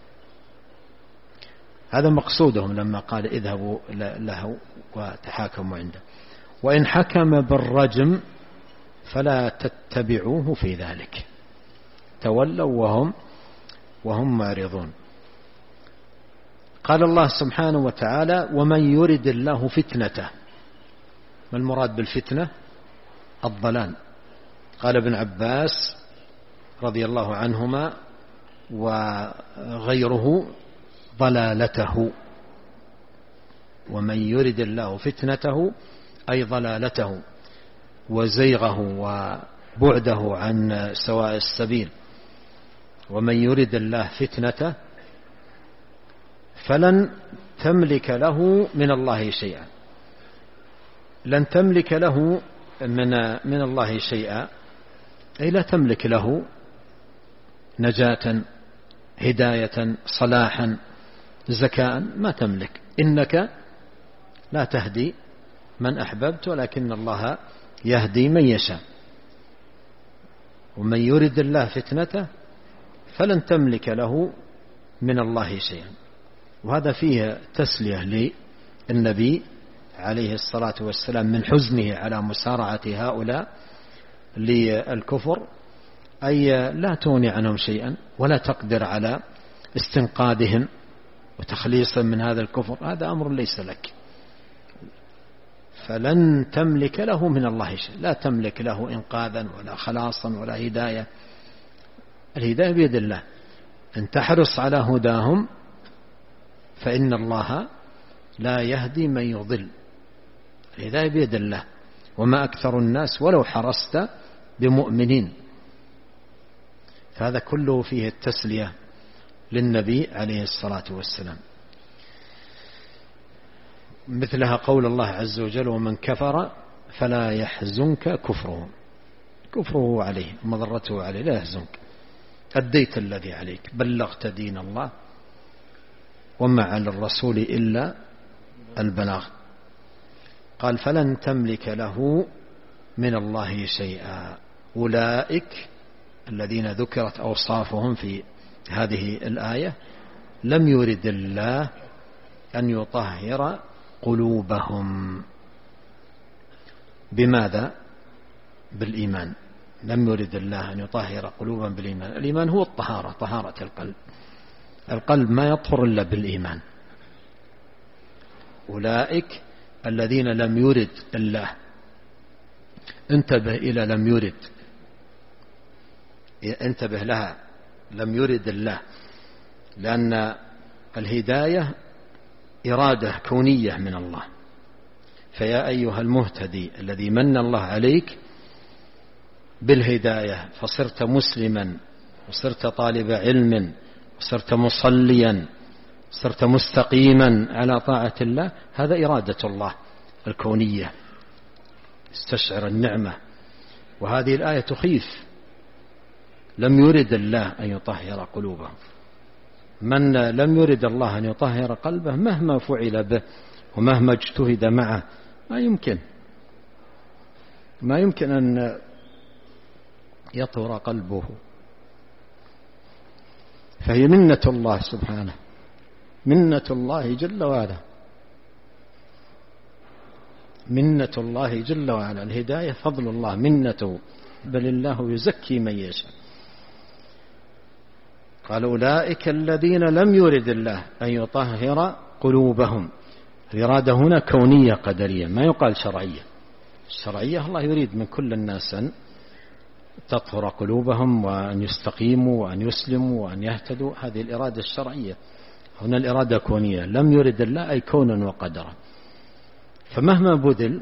هذا مقصودهم لما قال اذهبوا له وتحاكموا عنده. وإن حكم بالرجم فلا تتبعوه في ذلك، تولوا وهم وهم معرضون. قال الله سبحانه وتعالى: ومن يرد الله فتنته. ما المراد بالفتنة؟ الضلال. قال ابن عباس رضي الله عنهما وغيره ضلالته. ومن يرد الله فتنته أي ضلالته وزيغه وبعده عن سواء السبيل. ومن يرد الله فتنته فلن تملك له من الله شيئا. لن تملك له من من الله شيئا أي لا تملك له نجاة، هداية، صلاحا، زكاء، ما تملك. إنك لا تهدي من أحببت ولكن الله يهدي من يشاء. ومن يرد الله فتنته فلن تملك له من الله شيئا. وهذا فيه تسلية للنبي عليه الصلاة والسلام من حزنه على مسارعة هؤلاء للكفر، أي لا تغني عنهم شيئا ولا تقدر على استنقاذهم وتخليصهم من هذا الكفر، هذا أمر ليس لك. فلن تملك له من الله شيء، لا تملك له إنقاذا ولا خلاصا ولا هداية. الهداية بيد الله، أن تحرص على هداهم فإن الله لا يهدي من يضل. الهداية بيد الله، وما أكثر الناس ولو حرصت بمؤمنين. فهذا كله فيه التسلية للنبي عليه الصلاة والسلام. مثلها قول الله عز وجل: ومن كفر فلا يحزنك كفره. كفره عليه، مضرته عليه، لا يحزنك. أديت الذي عليك، بلغت دين الله، وما على الرسول إلا البلاغ. قال: فلن تملك له من الله شيئا. أولئك الذين ذكرت أوصافهم في هذه الآية لم يرد الله أن يطهر قلوبهم. بماذا؟ بالإيمان. لم يرد الله أن يطهر قلوبهم بالإيمان. الإيمان هو الطهارة، طهارة القلب. القلب ما يطهر إلا بالإيمان. أولئك الذين لم يرد الله. انتبه إلى لم يرد، انتبه لها، لم يرد الله، لأن الهداية إرادة كونية من الله. فيا أيها المهتدي الذي من الله عليك بالهداية فصرت مسلما وصرت طالب علم وصرت مصليا صرت مستقيما على طاعة الله، هذا إرادة الله الكونية. استشعر النعمة. وهذه الآية تخيف. لم يرد الله أن يطهر قلوبهم. من لم يرد الله أن يطهر قلبه مهما فعل به ومهما اجتهد معه ما يمكن ما يمكن أن يطهر قلبه. فهي منة الله سبحانه، منة الله جل وعلا، منة الله جل وعلا. الهداية فضل الله، منته، بل الله يزكي من يشاء. قال: أولئك الذين لم يرد الله أن يطهر قلوبهم. الإرادة هنا كونية قدرية، ما يقال شرعية. الشرعية الله يريد من كل الناس أن تطهر قلوبهم وأن يستقيموا وأن يسلموا وأن يهتدوا، هذه الإرادة الشرعية. هنا الإرادة كونية، لم يرد الله أي كونا وقدرا. فمهما بذل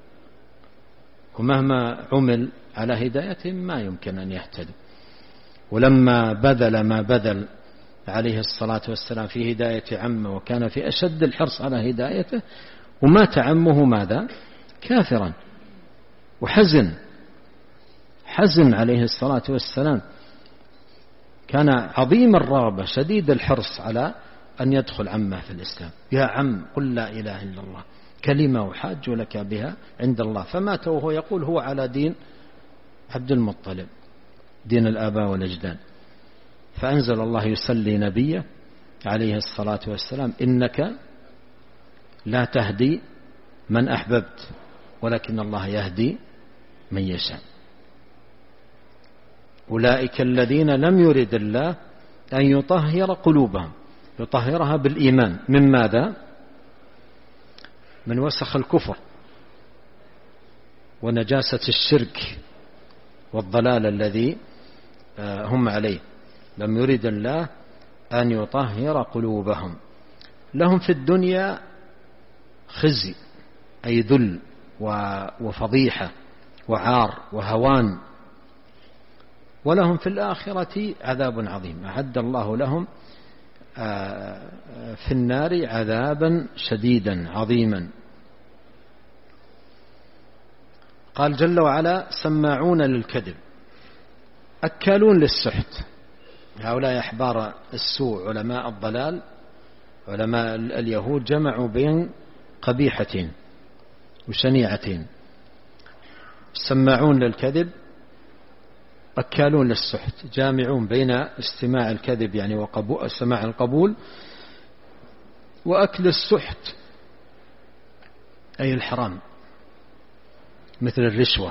ومهما عمل على هدايتهم ما يمكن أن يهتدوا. ولما بذل ما بذل عليه الصلاة والسلام في هداية عمه وكان في أشد الحرص على هدايته، ومات عمه ماذا؟ كافرا، وحزن حزن عليه الصلاة والسلام. كان عظيم الرغبة شديد الحرص على أن يدخل عمه في الإسلام. يا عم قل لا إله إلا الله كلمة أحاج لك بها عند الله. فمات وهو يقول هو على دين عبد المطلب، دين الآباء والأجداد. فأنزل الله يسلي نبيه عليه الصلاة والسلام: إنك لا تهدي من أحببت ولكن الله يهدي من يشاء. أولئك الذين لم يرد الله أن يطهر قلوبهم، يطهرها بالإيمان. من ماذا؟ من وسخ الكفر ونجاسة الشرك والضلال الذي هم عليه. لم يرد الله أن يطهر قلوبهم. لهم في الدنيا خزي أي ذل وفضيحة وعار وهوان، ولهم في الآخرة عذاب عظيم، أعد الله لهم في النار عذابا شديدا عظيما. قال جل وعلا سماعون للكذب أكالون للسحت. هؤلاء أحبار السوء علماء الضلال علماء اليهود جمعوا بين قبيحتين وشنيعتين، سماعون للكذب أكالون للسحت، جامعون بين استماع الكذب يعني وقبول سماع القبول وأكل السحت أي الحرام مثل الرشوة،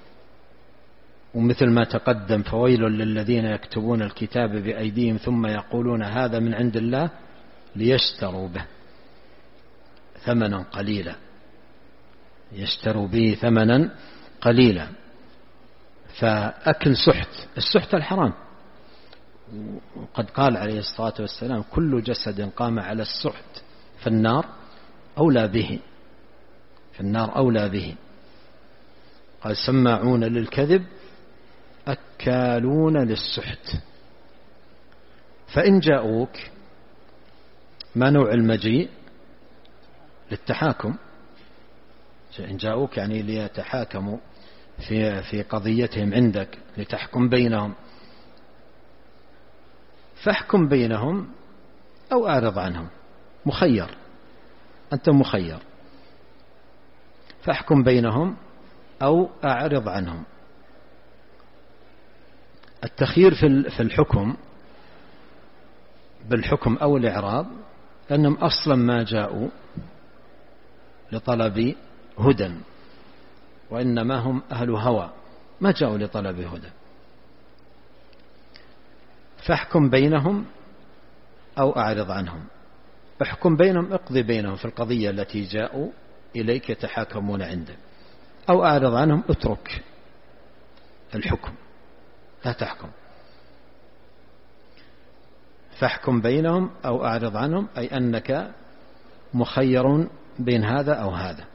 ومثل ما تقدم فويل للذين يكتبون الكتاب بأيديهم ثم يقولون هذا من عند الله ليشتروا به ثمنا قليلا، يشتروا به ثمنا قليلا. فأكل سحت، السحت الحرام، وقد قال عليه الصلاة والسلام كل جسد قام على السحت فالنار أولى به، فالنار أولى به. قال سماعون للكذب أكالون للسحت. فإن جاءوك، ما نوع المجيء؟ للتحاكم، إن جاءوك يعني ليتحاكموا في في قضيتهم عندك لتحكم بينهم، فاحكم بينهم أو أعرض عنهم، مخير، أنت مخير، فاحكم بينهم أو أعرض عنهم. التخيير في الحكم بالحكم أو الإعراض أنهم أصلا ما جاءوا لطلب هدى، وإنما هم أهل هوى ما جاءوا لطلب هدى، فاحكم بينهم أو أعرض عنهم. احكم بينهم، اقضي بينهم في القضية التي جاءوا إليك يتحاكمون عندك، أو أعرض عنهم، اترك الحكم لا تحكم. فاحكم بينهم أو أعرض عنهم أي أنك مخير بين هذا أو هذا،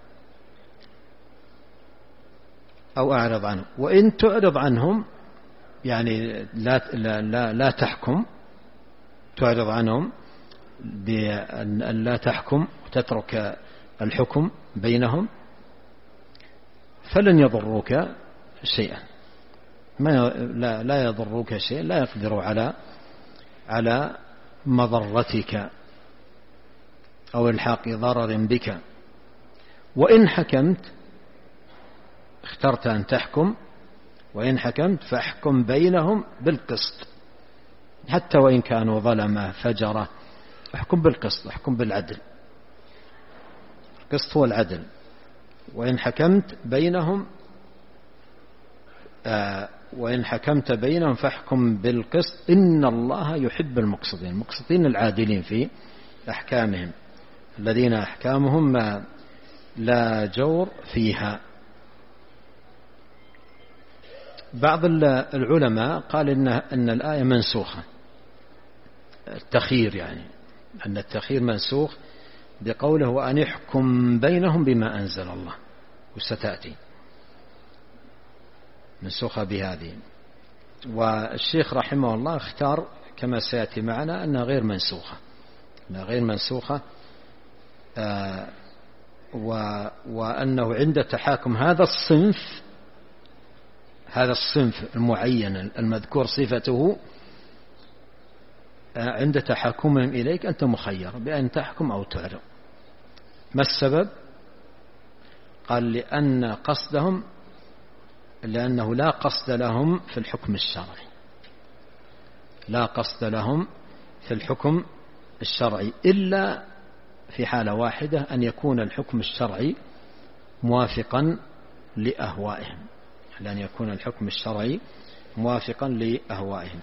أو أعرض عنهم. وإن تعرض عنهم يعني لا, لا, لا, لا تحكم، تعرض عنهم بأن لا تحكم وتترك الحكم بينهم، فلن يضروك شيئا، ما لا, لا يضروك شيئا، لا يقدروا على على مضرتك أو الحاق ضرر بك. وإن حكمت، اخترت أن تحكم، وإن حكمت فاحكم بينهم بالقسط، حتى وإن كانوا ظلمة فجرة، احكم بالقسط، احكم بالعدل، القسط هو العدل. وإن حكمت بينهم آه وإن حكمت بينهم فاحكم بالقسط إن الله يحب المقسطين، المقسطين العادلين في أحكامهم، الذين أحكامهم ما لا جور فيها. بعض العلماء قال إن, إن الآية منسوخة، التخيير يعني أن التخيير منسوخ بقوله وأن يحكم بينهم بما أنزل الله، وستأتي منسوخة بهذه. والشيخ رحمه الله اختار كما سيأتي معنا أنها غير منسوخة، أنها غير منسوخة آه وأنه عند تحاكم هذا الصنف هذا الصنف المعين المذكور صفته عند تحاكمهم إليك أنت مخير بأن تحكم أو تعرض. ما السبب؟ قال لأن قصدهم لأنه لا قصد لهم في الحكم الشرعي، لا قصد لهم في الحكم الشرعي إلا في حالة واحدة، أن يكون الحكم الشرعي موافقا لأهوائهم، لأن يكون الحكم الشرعي موافقا لأهوائهم.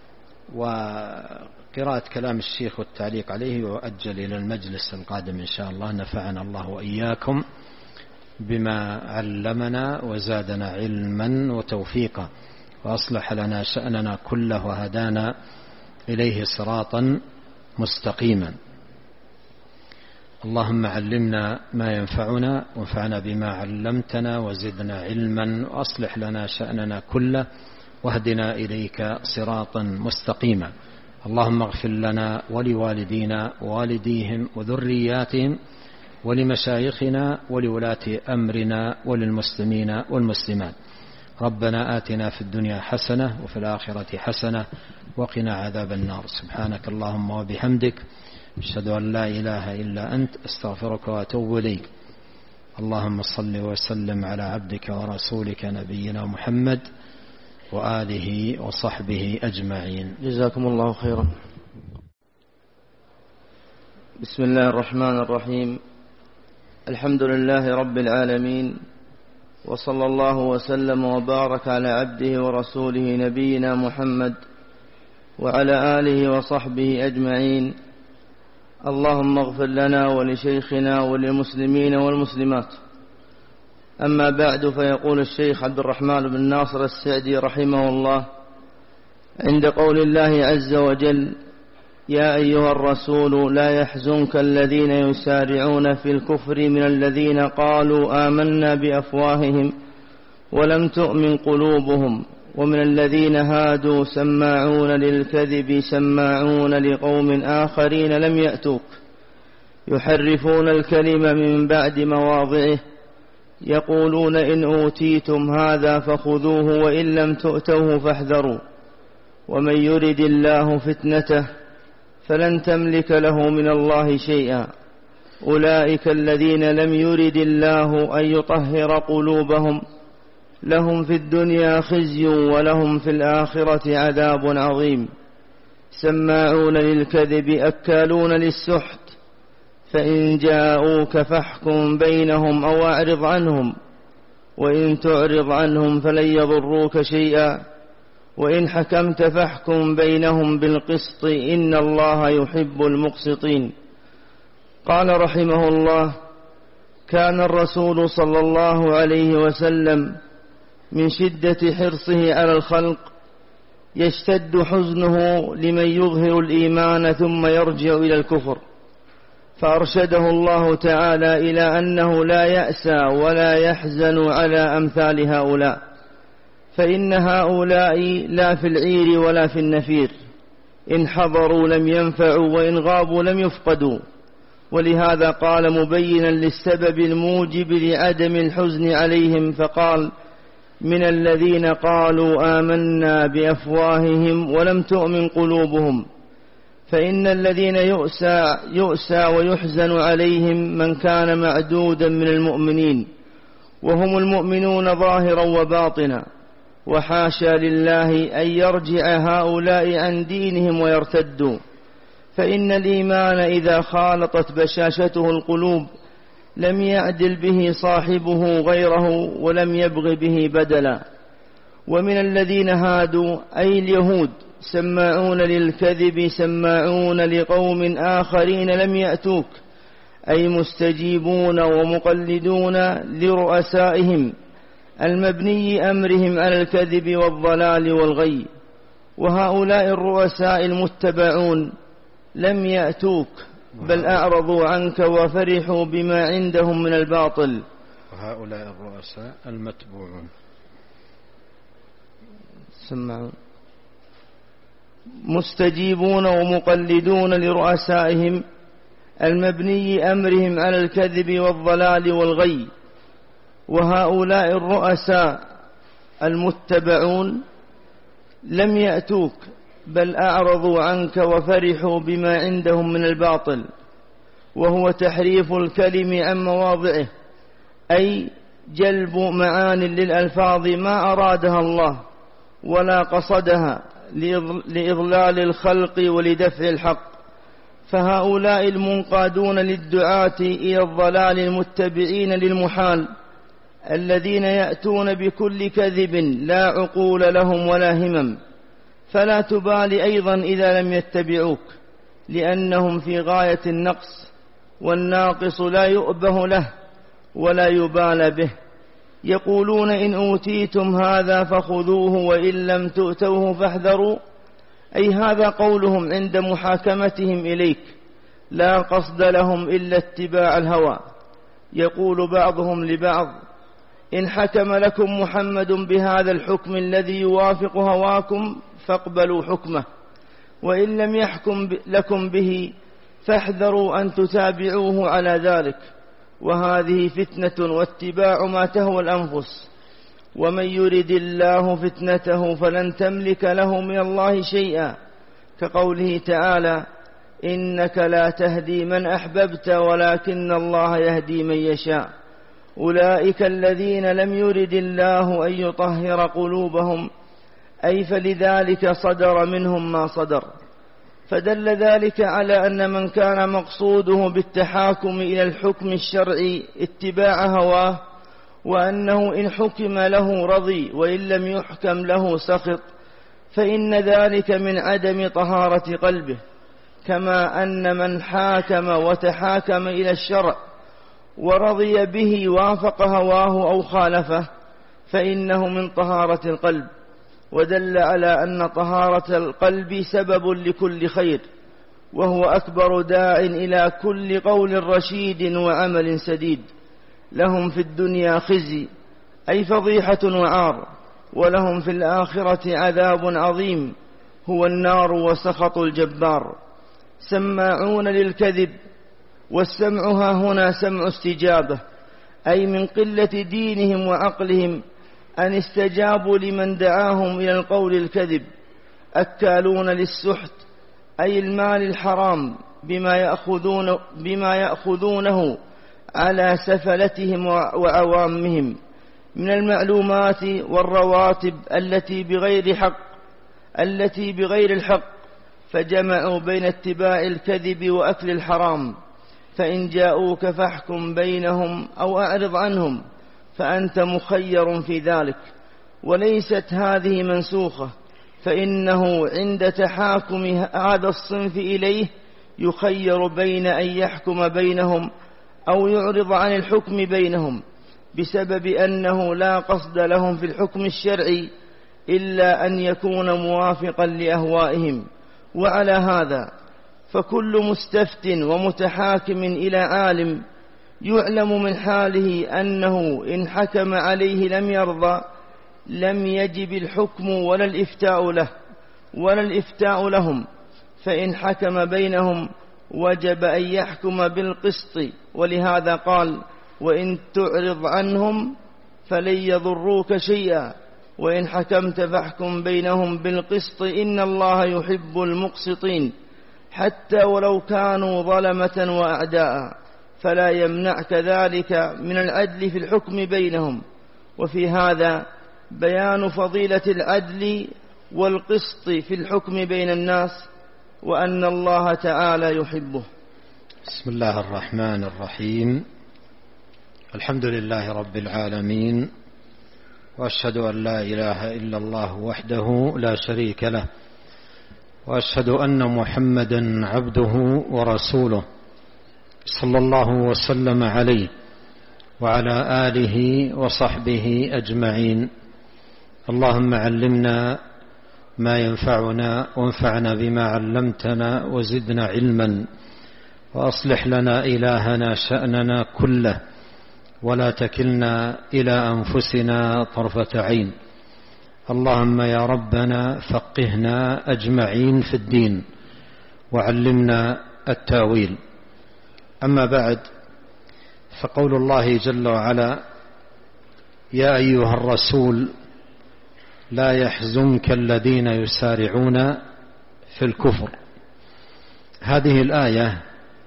وقراءة كلام الشيخ والتعليق عليه يؤجل إلى المجلس القادم إن شاء الله. نفعنا الله وإياكم بما علمنا وزادنا علما وتوفيقا، وأصلح لنا شأننا كله وهدانا إليه صراطا مستقيما. اللهم علمنا ما ينفعنا وانفعنا بما علمتنا وزدنا علما وأصلح لنا شأننا كله واهدنا إليك صراطا مستقيما. اللهم اغفر لنا ولوالدينا ووالديهم وذرياتهم ولمشايخنا ولولاة أمرنا وللمسلمين والمسلمات. ربنا آتنا في الدنيا حسنة وفي الآخرة حسنة وقنا عذاب النار. سبحانك اللهم وبحمدك أشهد أن لا إله إلا أنت أستغفرك وأتوب إليك. اللهم صل وسلم على عبدك ورسولك نبينا محمد وآله وصحبه أجمعين. جزاكم الله خيرا. بسم الله الرحمن الرحيم. الحمد لله رب العالمين، وصلى الله وسلم وبارك على عبده ورسوله نبينا محمد وعلى آله وصحبه أجمعين. اللهم اغفر لنا ولشيخنا وللمسلمين والمسلمات. أما بعد، فيقول الشيخ عبد الرحمن بن ناصر السعدي رحمه الله عند قول الله عز وجل: يا أيها الرسول لا يحزنك الذين يسارعون في الكفر من الذين قالوا آمنا بأفواههم ولم تؤمن قلوبهم ومن الذين هادوا سماعون للكذب سماعون لقوم آخرين لم يأتوك يحرفون الكلم من بعد مواضعه يقولون إن أوتيتم هذا فخذوه وإن لم تؤتوه فاحذروا ومن يرد الله فتنته فلن تملك له من الله شيئا أولئك الذين لم يرد الله أن يطهر قلوبهم لهم في الدنيا خزي ولهم في الآخرة عذاب عظيم سماعون للكذب أكالون للسحت فإن جاءوك فاحكم بينهم أو أعرض عنهم وإن تعرض عنهم فلن يضروك شيئا وإن حكمت فاحكم بينهم بالقسط إن الله يحب المقسطين. قال رحمه الله: كان الرسول صلى الله عليه وسلم من شدة حرصه على الخلق يشتد حزنه لمن يظهر الإيمان ثم يرجع إلى الكفر، فأرشده الله تعالى إلى أنه لا يأسى ولا يحزن على أمثال هؤلاء، فإن هؤلاء لا في العير ولا في النفير، إن حضروا لم ينفعوا وإن غابوا لم يفقدوا. ولهذا قال مبينا للسبب الموجب لعدم الحزن عليهم فقال: من الذين قالوا آمنا بأفواههم ولم تؤمن قلوبهم. فإن الذين يؤسى, يؤسى ويحزن عليهم من كان معدودا من المؤمنين، وهم المؤمنون ظاهرا وباطنا، وحاشا لله أن يرجع هؤلاء عن دينهم ويرتدوا، فإن الإيمان إذا خالطت بشاشته القلوب لم يعدل به صاحبه غيره ولم يبغ به بدلا. ومن الذين هادوا أي اليهود سماعون للكذب سماعون لقوم آخرين لم يأتوك، أي مستجيبون ومقلدون لرؤسائهم المبني أمرهم على الكذب والضلال والغي. وهؤلاء الرؤساء المتبعون لم يأتوك بل أعرضوا عنك وفرحوا بما عندهم من الباطل. وهؤلاء الرؤساء المتبوعون سمعون مستجيبون ومقلدون لرؤسائهم المبني أمرهم على الكذب والضلال والغي. وهؤلاء الرؤساء المتبعون لم يأتوك بل أعرضوا عنك وفرحوا بما عندهم من الباطل، وهو تحريف الكلم عن مواضعه، أي جلب معان للألفاظ ما أرادها الله ولا قصدها لإضلال الخلق ولدفع الحق. فهؤلاء المنقادون للدعاة إلى الضلال المتبعين للمحال الذين يأتون بكل كذب لا عقول لهم ولا همم، فلا تبالي أيضا إذا لم يتبعوك، لأنهم في غاية النقص، والناقص لا يؤبه له ولا يبال به. يقولون إن أوتيتم هذا فخذوه وإن لم تؤتوه فاحذروا، أي هذا قولهم عند محاكمتهم إليك، لا قصد لهم إلا اتباع الهوى. يقول بعضهم لبعض: إن حكم لكم محمد بهذا الحكم الذي يوافق هواكم فاقبلوا حكمه، وإن لم يحكم لكم به فاحذروا أن تتابعوه على ذلك، وهذه فتنة واتباع ما تهوى الأنفس، ومن يرد الله فتنته فلن تملك له من الله شيئا، كقوله تعالى: إنك لا تهدي من أحببت ولكن الله يهدي من يشاء. أولئك الذين لم يرد الله أن يطهر قلوبهم، أي فلذلك صدر منهم ما صدر. فدل ذلك على أن من كان مقصوده بالتحاكم إلى الحكم الشرعي اتباع هواه، وأنه إن حكم له رضي وإن لم يحكم له سخط، فإن ذلك من عدم طهارة قلبه، كما أن من حاكم وتحاكم إلى الشرع ورضي به وافق هواه أو خالفه فإنه من طهارة القلب. ودل على أن طهارة القلب سبب لكل خير، وهو أكبر داع إلى كل قول رشيد وعمل سديد. لهم في الدنيا خزي، أي فضيحة وعار، ولهم في الآخرة عذاب عظيم هو النار وسخط الجبار. سماعون للكذب، والسمع ها هنا سمع استجابة، أي من قلة دينهم وعقلهم أن استجابوا لمن دعاهم إلى القول الكذب. أكالون للسحت، أي المال الحرام، بما يأخذون بما يأخذونه على سفلتهم وعوامهم من المعلومات والرواتب التي بغير حق التي بغير الحق فجمعوا بين اتباع الكذب وأكل الحرام. فإن جاءوك فاحكم بينهم أو أعرض عنهم، فأنت مخير في ذلك. وليست هذه منسوخة، فإنه عند تحاكم هذا الصنف إليه يخير بين أن يحكم بينهم أو يعرض عن الحكم بينهم، بسبب أنه لا قصد لهم في الحكم الشرعي إلا أن يكون موافقا لأهوائهم. وعلى هذا فكل مستفت ومتحاكم إلى عالم يعلم من حاله أنه إن حكم عليه لم يرضى لم يجب الحكم ولا الإفتاء له ولا الإفتاء لهم، فإن حكم بينهم وجب أن يحكم بالقسط. ولهذا قال: وإن تعرض عنهم فلن يضروك شيئا، وإن حكمت فاحكم بينهم بالقسط إن الله يحب المقسطين، حتى ولو كانوا ظلمة وأعداء، فلا يمنعك ذلك من العدل في الحكم بينهم. وفي هذا بيان فضيلة العدل والقسط في الحكم بين الناس، وأن الله تعالى يحبه. بسم الله الرحمن الرحيم. الحمد لله رب العالمين، وأشهد أن لا إله إلا الله وحده لا شريك له، وأشهد أن محمدا عبده ورسوله صلى الله وسلم عليه وعلى آله وصحبه أجمعين. اللهم علمنا ما ينفعنا، وانفعنا بما علمتنا، وزدنا علما، وأصلح لنا إلهنا شأننا كله، ولا تكلنا إلى أنفسنا طرفة عين. اللهم يا ربنا فقهنا أجمعين في الدين، وعلمنا التاويل. أما بعد، فقول الله جل وعلا: يا أيها الرسول لا يحزنك الذين يسارعون في الكفر. هذه الآية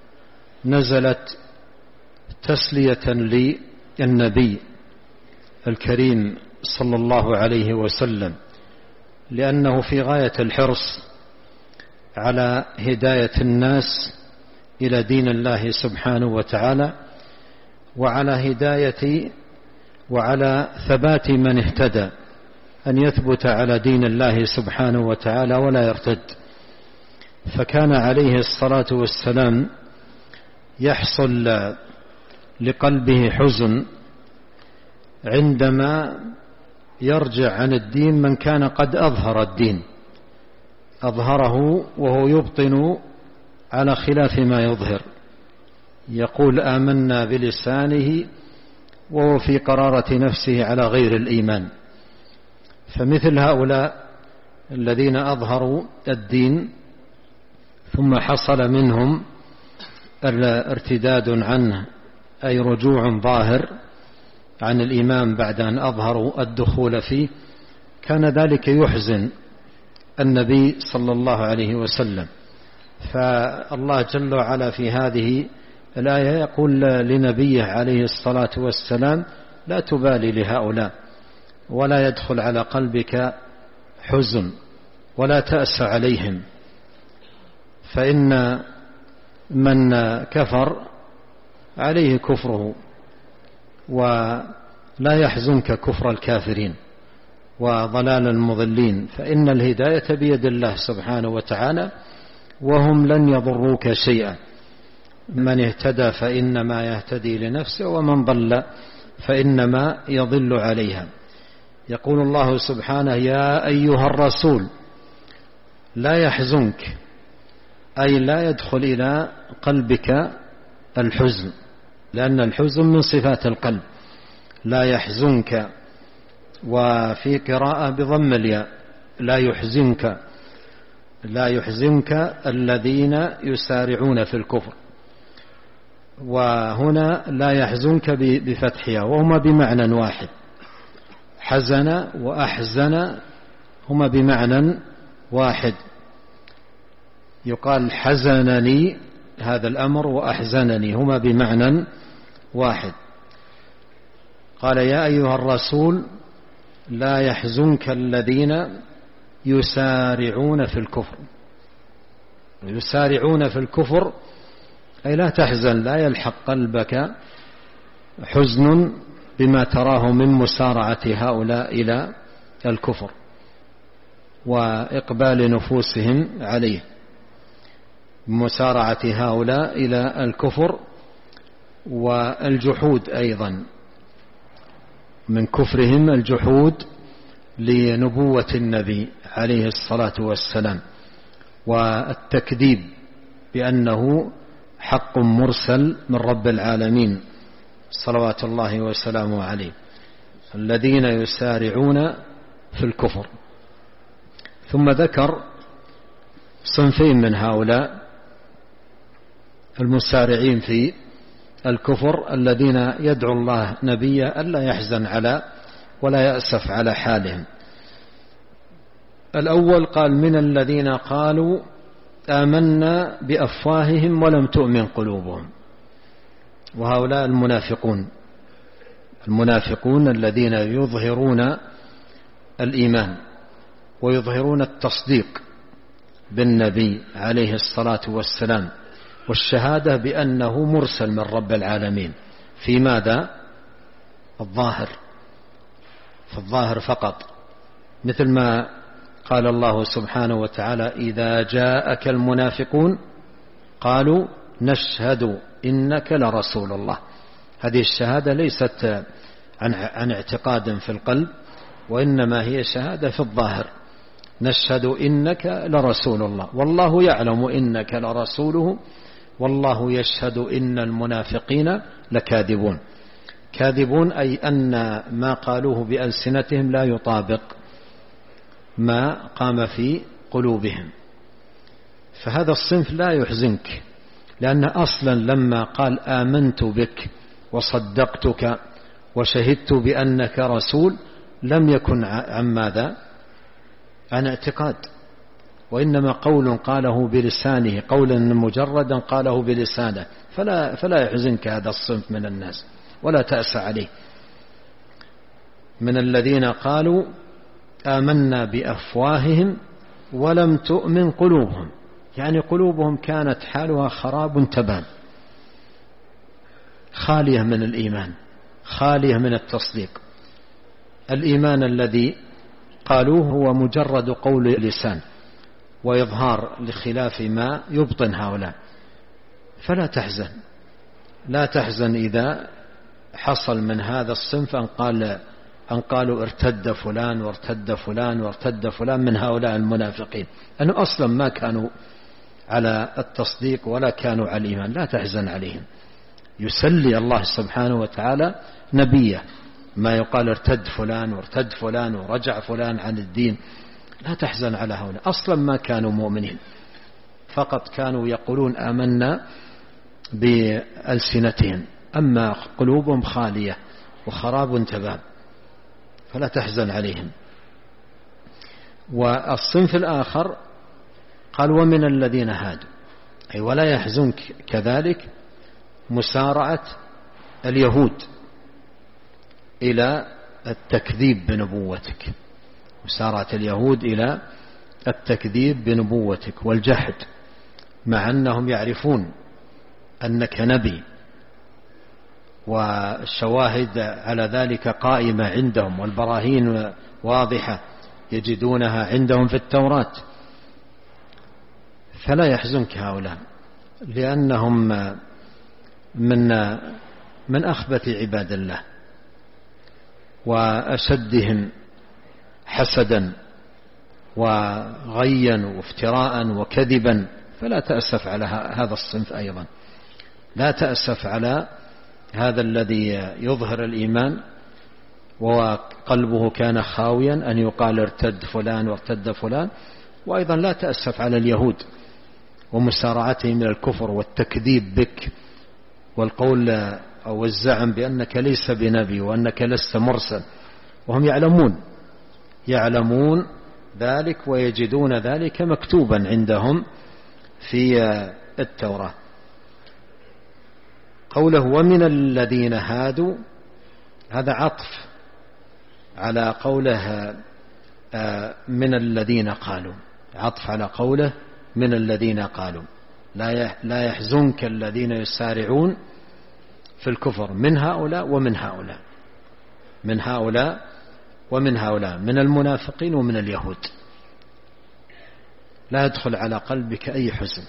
نزلت تسلية للنبي الكريم صلى الله عليه وسلم، لأنه في غاية الحرص على هداية الناس إلى دين الله سبحانه وتعالى، وعلى هداية وعلى ثبات من اهتدى، أن يثبت على دين الله سبحانه وتعالى ولا يرتد. فكان عليه الصلاة والسلام يحصل لقلبه حزن عندما يرجع عن الدين من كان قد أظهر الدين، أظهره وهو يبطن على خلاف ما يظهر، يقول آمنا بلسانه وهو في قرارة نفسه على غير الإيمان. فمثل هؤلاء الذين أظهروا الدين ثم حصل منهم ارتداد عنه، أي رجوع ظاهر عن الإيمان بعد أن أظهروا الدخول فيه، كان ذلك يحزن النبي صلى الله عليه وسلم. فالله جل وعلا في هذه الآية يقول لنبيه عليه الصلاة والسلام: لا تبالي لهؤلاء ولا يدخل على قلبك حزن ولا تأس عليهم، فإن من كفر عليه كفره، ولا يحزنك كفر الكافرين وضلال المضلين، فإن الهداية بيد الله سبحانه وتعالى، وهم لن يضروك شيئا. من اهتدى فإنما يهتدي لنفسه، ومن ضل فإنما يضل عليها. يقول الله سبحانه: يا أيها الرسول لا يحزنك، أي لا يدخل إلى قلبك الحزن، لأن الحزن من صفات القلب. لا يحزنك، وفي قراءة بضم الياء: لا يحزنك، لا يحزنك الذين يسارعون في الكفر. وهنا لا يحزنك بفتحها، وهما بمعنى واحد. حزن وأحزن هما بمعنى واحد، يقال حزنني هذا الأمر وأحزنني، هما بمعنى واحد. قال: يا أيها الرسول لا يحزنك الذين يسارعون في الكفر. يسارعون في الكفر أي لا تحزن، لا يلحق قلبك حزن بما تراه من مسارعة هؤلاء إلى الكفر وإقبال نفوسهم عليه، مسارعة هؤلاء إلى الكفر والجحود أيضا، من كفرهم الجحود لنبوة النبي عليه الصلاة والسلام، والتكذيب بأنه حق مرسل من رب العالمين صلوات الله وسلامه عليه. الذين يسارعون في الكفر. ثم ذكر صنفين من هؤلاء المسارعين في الكفر، الذين يدعو الله نبيه ألا يحزن على ولا يأسف على حالهم. الأول قال: من الذين قالوا آمنا بأفواههم ولم تؤمن قلوبهم. وهؤلاء المنافقون، المنافقون الذين يظهرون الإيمان ويظهرون التصديق بالنبي عليه الصلاة والسلام والشهادة بأنه مرسل من رب العالمين. في ماذا؟ الظاهر، في الظاهر فقط، مثل ما قال الله سبحانه وتعالى: إذا جاءك المنافقون قالوا نشهد إنك لرسول الله. هذه الشهادة ليست عن, عن اعتقاد في القلب، وإنما هي شهادة في الظاهر: نشهد إنك لرسول الله، والله يعلم إنك لرسوله، والله يشهد إن المنافقين لكاذبون. كاذبون أي أن ما قالوه بألسنتهم لا يطابق ما قام في قلوبهم. فهذا الصنف لا يحزنك، لأن أصلا لما قال آمنت بك وصدقتك وشهدت بأنك رسول لم يكن عن ماذا؟ عن اعتقاد، وإنما قول قاله بلسانه، قولا مجردا قاله بلسانه، فلا, فلا يحزنك هذا الصنف من الناس ولا تأس عليه. من الذين قالوا آمنا بأفواههم ولم تؤمن قلوبهم، يعني قلوبهم كانت حالها خراب تبان، خالية من الإيمان، خالية من التصديق. الإيمان الذي قالوه هو مجرد قول لسان وإظهار لخلاف ما يبطن هؤلاء. فلا تحزن، لا تحزن إذا حصل من هذا الصنف أن قال أن قالوا ارتد فلان وارتد فلان وارتد فلان من هؤلاء المنافقين، أنه أصلا ما كانوا على التصديق ولا كانوا على الإيمان لا تحزن عليهم. يسلي الله سبحانه وتعالى نبيه، ما يقال ارتد فلان وارتد فلان ورجع فلان عن الدين، لا تحزن على هؤلاء، أصلا ما كانوا مؤمنين، فقط كانوا يقولون آمنا بألسنتهم، أما قلوبهم خالية وخراب تباب، فلا تحزن عليهم. والصنف الآخر قال ومن الذين هادوا، أي ولا يحزنك كذلك مسارعة اليهود إلى التكذيب بنبوتك، مسارعة اليهود إلى التكذيب بنبوتك والجحد، مع أنهم يعرفون أنك نبي، والشواهد على ذلك قائمة عندهم، والبراهين واضحة يجدونها عندهم في التوراة. فلا يحزنك هؤلاء، لأنهم من من أخبث عباد الله وأشدهم حسدا وغيا وافتراء وكذبا، فلا تأسف على هذا الصنف أيضا، لا تأسف على هذا الذي يظهر الإيمان وقلبه كان خاويا أن يقال ارتد فلان وارتد فلان. وأيضا لا تأسف على اليهود ومسارعتهم من الكفر والتكذيب بك والقول أو الزعم بأنك ليس بنبي وأنك لست مرسل، وهم يعلمون يعلمون ذلك ويجدون ذلك مكتوبا عندهم في التوراة. قوله ومن الذين هادوا، هذا عطف على قوله من الذين قالوا، عطف على قوله من الذين قالوا، لا يحزنك الذين يسارعون في الكفر من هؤلاء ومن هؤلاء، من هؤلاء ومن هؤلاء، من المنافقين ومن اليهود، لا يدخل على قلبك أي حزن.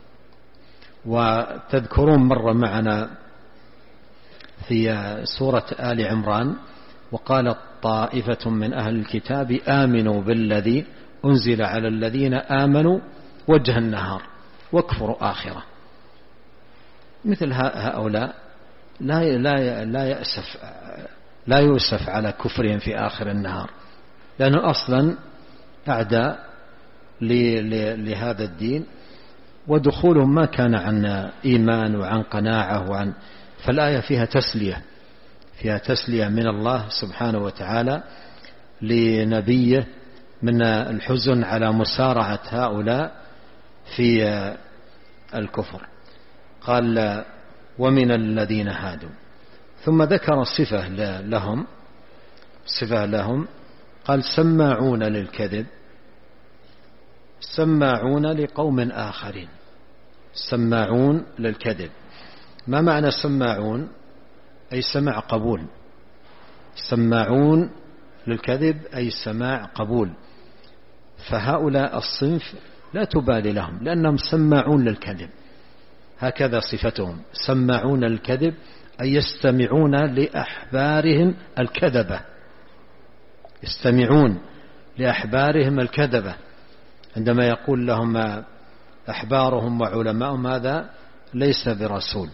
وتذكرون مرة معنا في سورة آل عمران وقالت طائفة من أهل الكتاب آمنوا بالذي أنزل على الذين آمنوا وجه النهار واكفروا آخرة. مثل هؤلاء لا لا لا يأسف لا يؤسف على كفرهم في آخر النهار، لأنه أصلا أعداء لهذا الدين، ودخولهم ما كان عن إيمان وعن قناعة وعن، فالآية فيها تسلية، فيها تسلية من الله سبحانه وتعالى لنبيه من الحزن على مسارعة هؤلاء في الكفر. قال ومن الذين هادوا، ثم ذكر الصفة لهم، صفة لهم، قال سماعون للكذب، سماعون لقوم آخرين، سماعون للكذب. ما معنى سماعون؟ أي سماع قبول، سماعون للكذب أي سماع قبول. فهؤلاء الصنف لا تبالي لهم لأنهم سماعون للكذب، هكذا صفتهم، سماعون الكذب أي يستمعون لأحبارهم الكذبة، يستمعون لأحبارهم الكذبة. عندما يقول لهم أحبارهم وعلماءهم هذا ليس برسول،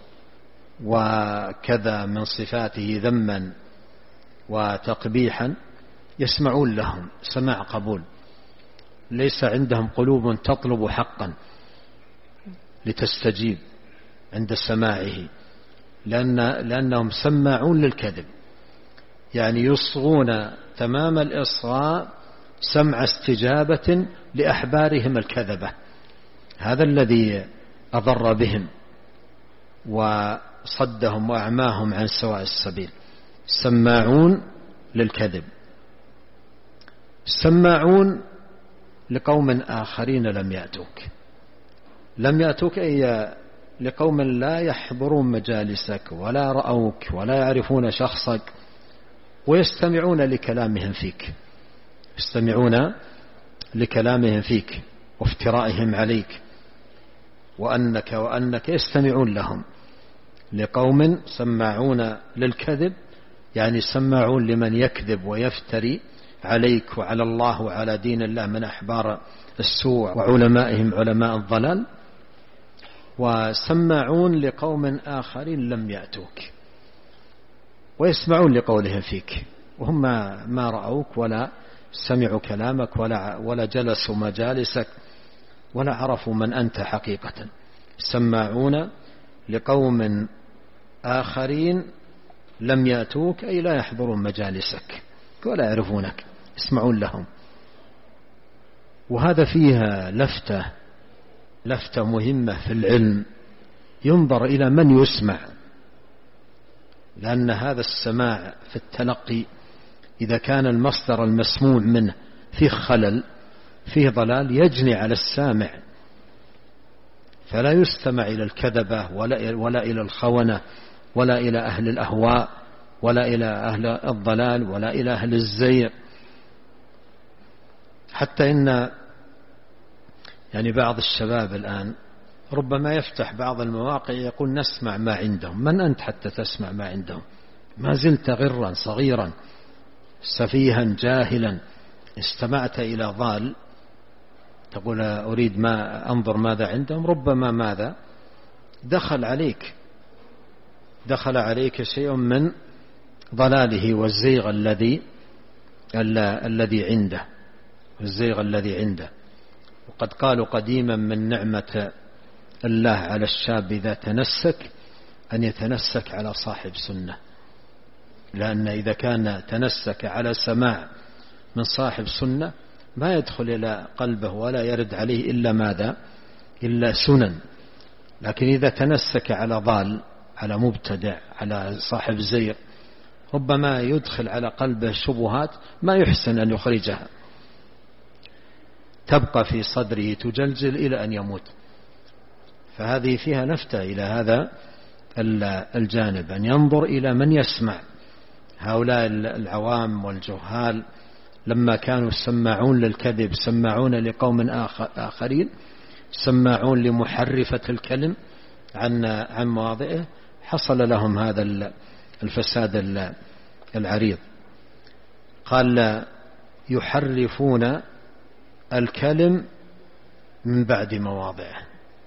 وكذا من صفاته ذما وتقبيحا، يسمعون لهم سماع قبول، ليس عندهم قلوب تطلب حقا لتستجيب عند سماعه، لأن لأنهم سماعون للكذب، يعني يصغون تمام الإصغاء سمع استجابة لأحبارهم الكذبة. هذا الذي أضر بهم وصدهم وأعماهم عن سواء السبيل، سماعون للكذب. سماعون لقوم آخرين لم يأتوك، لم يأتوك أي لقوم لا يحضرون مجالسك ولا رأوك ولا يعرفون شخصك، ويستمعون لكلامهم فيك، يستمعون لكلامهم فيك وافترائهم عليك وأنك وأنك يستمعون لهم. لقوم سماعون للكذب يعني سماعون لمن يكذب ويفتري عليك وعلى الله وعلى دين الله من أحبار السوء وعلمائهم علماء الضلال، وسماعون لقوم آخرين لم يأتوك، ويسمعون لقولهم فيك وهم ما رأوك ولا سمعوا كلامك ولا, ولا جلسوا مجالسك ولا عرفوا من أنت حقيقة. سماعون لقوم آخرين لم يأتوك أي لا يحضرون مجالسك ولا يعرفونك، يسمعون لهم. وهذا فيها لفتة لفتة مهمة في العلم، ينظر إلى من يسمع، لأن هذا السماع في التلقي إذا كان المصدر المسموع منه فيه خلل فيه ضلال يجني على السامع، فلا يستمع إلى الكذبة ولا, ولا إلى الخونة ولا إلى أهل الأهواء ولا إلى أهل الضلال ولا إلى أهل الزيغ. حتى إن يعني بعض الشباب الآن ربما يفتح بعض المواقع يقول نسمع ما عندهم. من أنت حتى تسمع ما عندهم؟ ما زلت غرا صغيرا سفيها جاهلا، استمعت إلى ضال تقول أريد ما أنظر ماذا عندهم، ربما ماذا دخل عليك دخل عليك شيء من ضلاله والزيغ الذي الذي عنده الزيغ الذي عنده. وقد قالوا قديما من نعمة الله على الشاب إذا تنسك أن يتنسك على صاحب سنة، لأن إذا كان تنسك على سماع من صاحب سنة ما يدخل إلى قلبه ولا يرد عليه إلا ماذا إلا سنن. لكن إذا تنسك على ضال على مبتدع على صاحب زير ربما يدخل على قلبه شبهات ما يحسن أن يخرجها، تبقى في صدره تجلجل إلى أن يموت. فهذه فيها لفتة إلى هذا الجانب، أن ينظر إلى من يسمع. هؤلاء العوام والجهال لما كانوا سماعون للكذب سماعون لقوم آخرين سماعون لمحرفة الكلم عن عن مواضعه، حصل لهم هذا الفساد العريض. قال يحرفون الكلم من بعد مواضعه.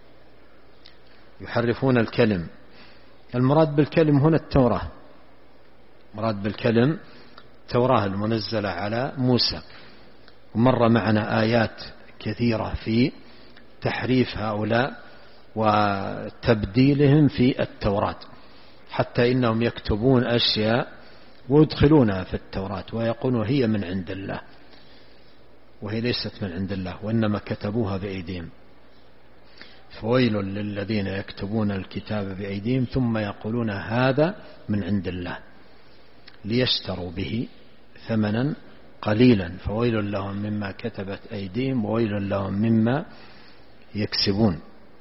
يحرفون الكلم، المراد بالكلم هنا التوراة، مراد بالكلم التوراة المنزلة على موسى. ومر معنا آيات كثيرة في تحريف هؤلاء وتبديلهم في التوراة، حتى إنهم يكتبون أشياء ويدخلونها في التوراة ويقولون هي من عند الله وهي ليست من عند الله، وإنما كتبوها بأيديهم. فويل للذين يكتبون الكتاب بأيديهم ثم يقولون هذا من عند الله ليشتروا به ثمنا قليلا فويل لهم مما كتبت أيديهم وويل لهم مما يكسبون.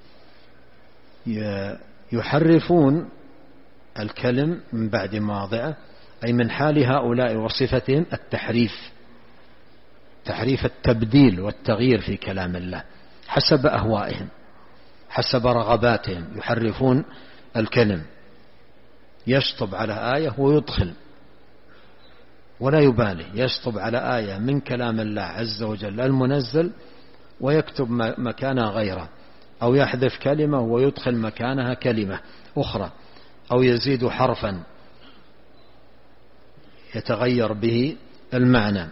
يحرفون الكلم من بعد مواضعه، أي من حال هؤلاء وصفتهم التحريف، تحريف التبديل والتغيير في كلام الله حسب أهوائهم حسب رغباتهم. يحرفون الكلم، يشطب على آية ويدخل ولا يبالي، يشطب على آية من كلام الله عز وجل المنزل ويكتب مكانها غيره، أو يحذف كلمة ويدخل مكانها كلمة أخرى، أو يزيد حرفا يتغير به المعنى.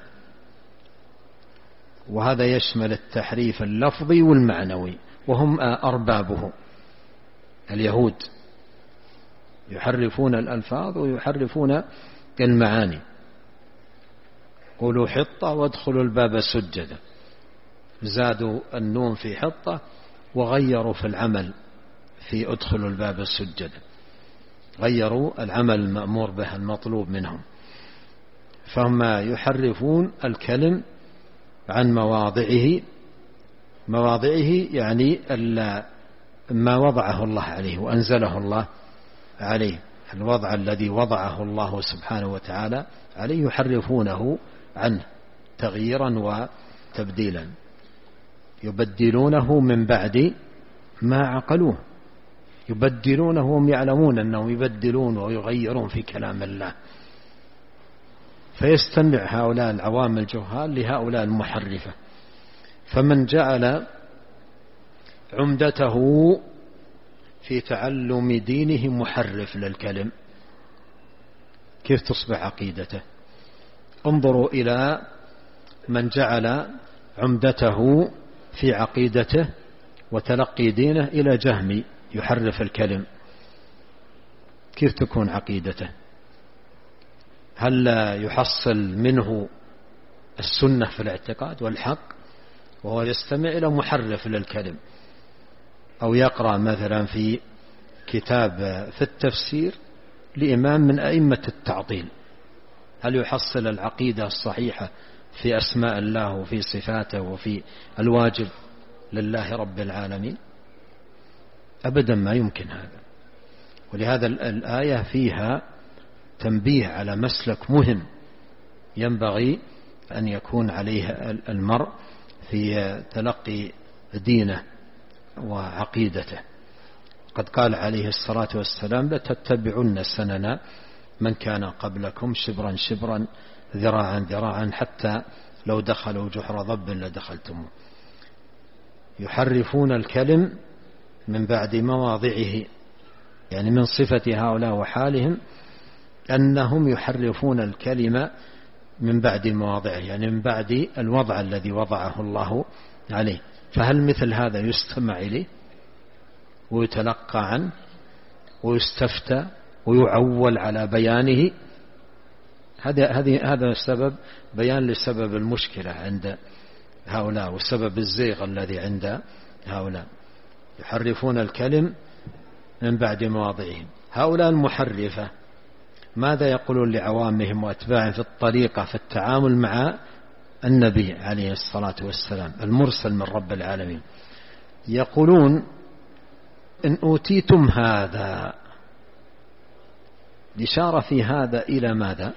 وهذا يشمل التحريف اللفظي والمعنوي، وهم أربابه اليهود، يحرفون الألفاظ ويحرفون المعاني. قولوا حطة وادخلوا الباب سجدا، زادوا النون في حطة وغيروا في العمل في ادخلوا الباب سجدا، غيروا العمل المأمور به المطلوب منهم. فهم يحرفون الكلم عن مواضعه، مواضعه يعني ما وضعه الله عليه وأنزله الله عليه، الوضع الذي وضعه الله سبحانه وتعالى عليه يحرفونه عنه تغييرا وتبديلا، يبدلونه من بعد ما عقلوه، يبدلونه وهم يعلمون أنهم يبدلون ويغيرون في كلام الله. فيستمع هؤلاء العوام الجهال لهؤلاء المحرفة. فمن جعل عمدته في تعلم دينه محرف للكلم، كيف تصبح عقيدته؟ انظروا إلى من جعل عمدته في عقيدته وتلقي دينه إلى جهمي يحرف الكلم، كيف تكون عقيدته؟ هل يحصل منه السنة في الاعتقاد والحق وهو يستمع إلى محرف للكلم، أو يقرأ مثلا في كتاب في التفسير لإمام من أئمة التعطيل، هل يحصل العقيدة الصحيحة في أسماء الله وفي صفاته وفي الواجب لله رب العالمين؟ أبدا ما يمكن هذا. ولهذا الآية فيها تنبيه على مسلك مهم ينبغي أن يكون عليه المرء في تلقي دينه وعقيدته. قد قال عليه الصلاة والسلام: لتتبعن سنن من كان قبلكم شبرا شبرا ذراعا ذراعا حتى لو دخلوا جحر ضب لدخلتموه. يحرفون الكلم من بعد مواضعه، يعني من صفة هؤلاء وحالهم أنهم يحرفون الكلمة من بعد مواضعه، يعني من بعد الوضع الذي وضعه الله عليه. فهل مثل هذا يستمع إليه ويتلقى عنه ويستفتى ويعول على بيانه؟ هذا هذه هذا السبب، بيان لسبب المشكلة عند هؤلاء وسبب الزيغ الذي عند هؤلاء، يحرفون الكلم من بعد مواضعهم. هؤلاء المحرفة ماذا يقولون لعوامهم وأتباعهم في الطريقة في التعامل مع النبي عليه الصلاة والسلام المرسل من رب العالمين؟ يقولون: إن أوتيتم هذا، الإشارة في هذا إلى ماذا؟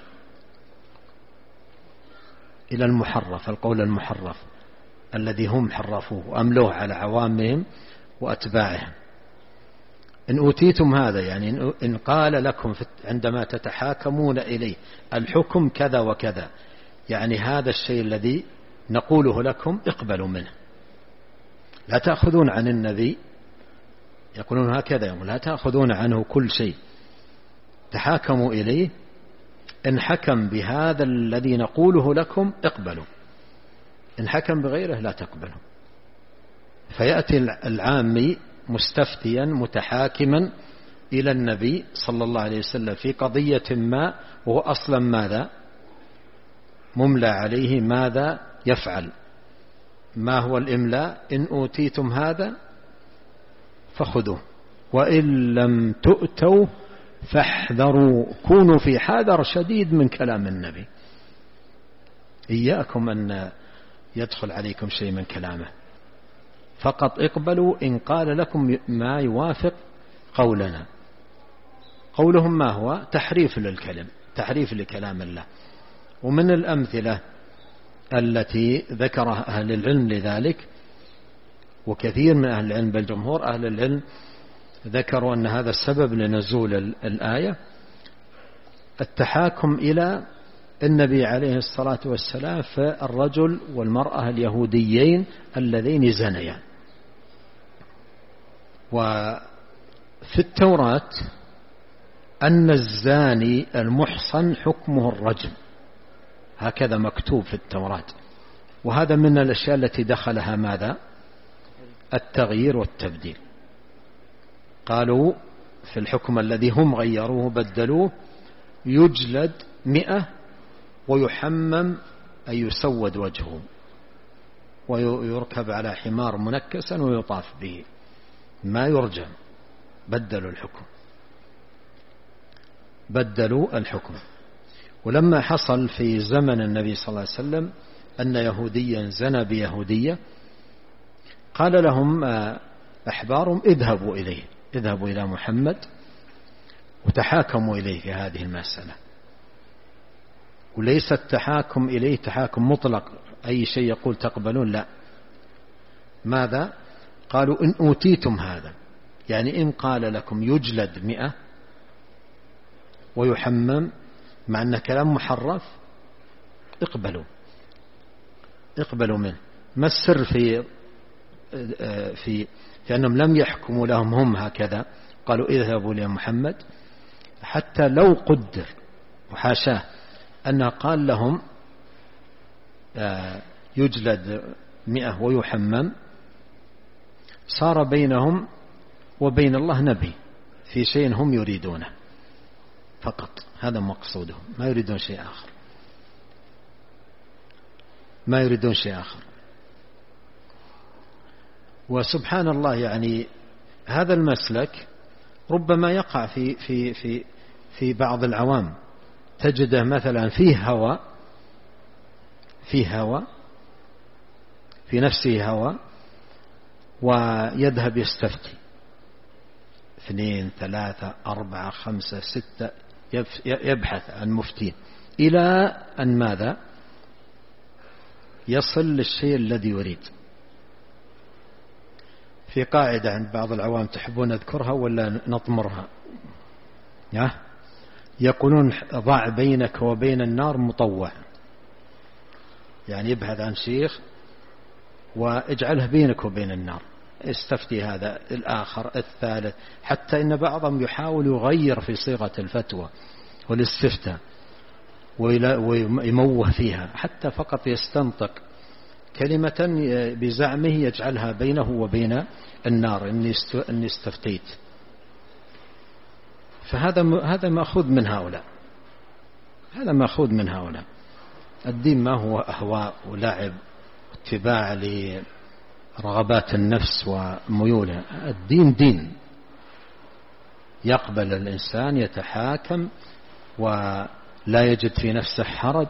إلى المحرف، القول المحرف الذي هم حرفوه وأملوه على عوامهم وأتباعهم. إن أوتيتم هذا يعني إن قال لكم عندما تتحاكمون إليه الحكم كذا وكذا، يعني هذا الشيء الذي نقوله لكم اقبلوا منه، لا تأخذون عن النبي، يقولون هكذا يقول لا تأخذون عنه كل شيء، تحاكموا إليه، إن حكم بهذا الذي نقوله لكم اقبلوا، إن حكم بغيره لا تقبلوا. فيأتي العامي مستفتيا متحاكما إلى النبي صلى الله عليه وسلم في قضية ما، وهو أصلا ماذا؟ مملى عليه، ماذا يفعل؟ ما هو الإملاء؟ إن أوتيتم هذا فخذوه وإن لم تؤتوا فاحذروا، كونوا في حذر شديد من كلام النبي، إياكم أن يدخل عليكم شيء من كلامه، فقط اقبلوا إن قال لكم ما يوافق قولنا. قولهم ما هو؟ تحريف للكلم، تحريف لكلام الله. ومن الأمثلة التي ذكرها أهل العلم لذلك، وكثير من أهل العلم بل جمهور أهل العلم ذكروا أن هذا السبب لنزول الآية التحاكم إلى النبي عليه الصلاة والسلام في الرجل والمرأة اليهوديين اللذين زنيا. وفي التوراة أن الزاني المحصن حكمه الرجم، هكذا مكتوب في التوراة. وهذا من الأشياء التي دخلها ماذا؟ التغيير والتبديل. قالوا في الحكم الذي هم غيروه بدلوه: يجلد مئة ويحمم أي يسود وجهه ويركب على حمار منكسا ويطاف به، ما يرجم. بدلوا الحكم، بدلوا الحكم. ولما حصل في زمن النبي صلى الله عليه وسلم أن يهوديا زنى بيهودية، قال لهم أحبارهم: اذهبوا إليه، اذهبوا إلى محمد وتحاكموا إليه في هذه المسألة. وليس التحاكم إليه تحاكم مطلق، أي شيء يقول تقبلون، لا. ماذا؟ قالوا: إن أوتيتم هذا، يعني إن قال لكم يجلد مئة ويحمم، مع أن كلام محرف، اقبلوا، اقبلوا منه. ما السر في في في أنهم لم يحكموا لهم هم هكذا، قالوا اذهبوا لي محمد، حتى لو قدر وحاشاه أنه قال لهم يجلد مئة ويحمم، صار بينهم وبين الله نبي في شيء هم يريدونه فقط، هذا مقصودهم، ما يريدون شيء آخر، ما يريدون شيء آخر. وسبحان الله، يعني هذا المسلك ربما يقع في في في في بعض العوام، تجده مثلا فيه هوى، فيه هوى في نفسه هوى، ويذهب يستفتي اثنين ثلاثة أربعة خمسة ستة، يبحث عن مفتين إلى أن ماذا يصل للشيء الذي يريد. في قاعدة عند بعض العوام تحبون نذكرها ولا نطمرها؟ يقولون ضع بينك وبين النار مطوع، يعني يبحث عن شيخ واجعله بينك وبين النار، استفتي هذا الآخر الثالث، حتى إن بعضهم يحاول يغير في صيغة الفتوى والاستفتاء ويموه فيها، حتى فقط يستنطق كلمة بزعمه يجعلها بينه وبين النار، إني استفتيت. فهذا هذا مأخوذ من هؤلاء، هذا مأخوذ من هؤلاء. الدين ما هو أهواء ولعب اتباع لرغبات النفس وميولها، الدين دين يقبل الإنسان، يتحاكم ولا يجد في نفسه حرج،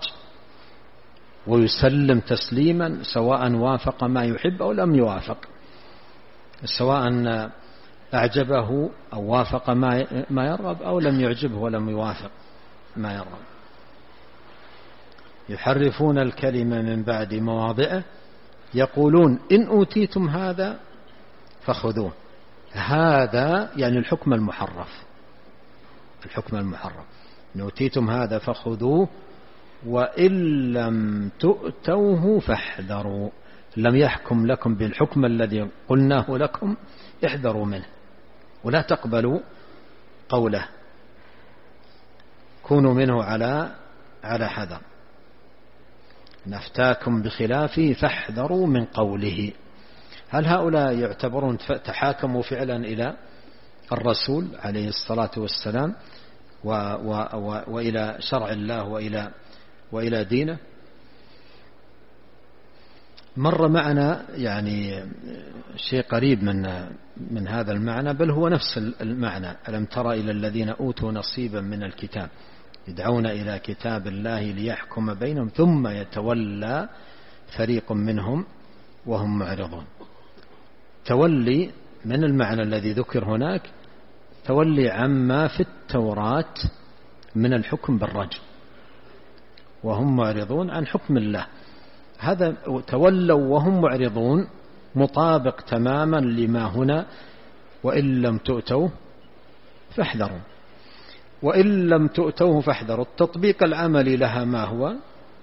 ويسلم تسليما سواء وافق ما يحب أو لم يوافق، سواء أعجبه أو وافق ما يرغب أو لم يعجبه ولم يوافق ما يرغب. يحرفون الكلمة من بعد مواضعه، يقولون إن أوتيتم هذا فخذوه. هذا يعني الحكم المحرف، الحكم المحرف، إن أوتيتم هذا فخذوه وإن لم تؤتوه فاحذروا، لم يحكم لكم بالحكم الذي قلناه لكم احذروا منه ولا تقبلوا قوله، كونوا منه على على حذر. نفتاكم بخلافه فاحذروا من قوله. هل هؤلاء يعتبرون تحاكموا فعلا إلى الرسول عليه الصلاة والسلام و و و وإلى شرع الله وإلى وإلى دينه؟ مر معنا يعني شيء قريب من من هذا المعنى، بل هو نفس المعنى. ألم تر إلى الذين أوتوا نصيبا من الكتاب يدعون إلى كتاب الله ليحكم بينهم ثم يتولى فريق منهم وهم معرضون. تولي من المعنى الذي ذكر هناك، تولي عما في التوراة من الحكم بالرجم، وهم معرضون عن حكم الله. هذا تولوا وهم معرضون مطابق تماما لما هنا، وإن لم تؤتوه فاحذروا، وإن لم تؤتوه فاحذروا. التطبيق العملي لها ما هو؟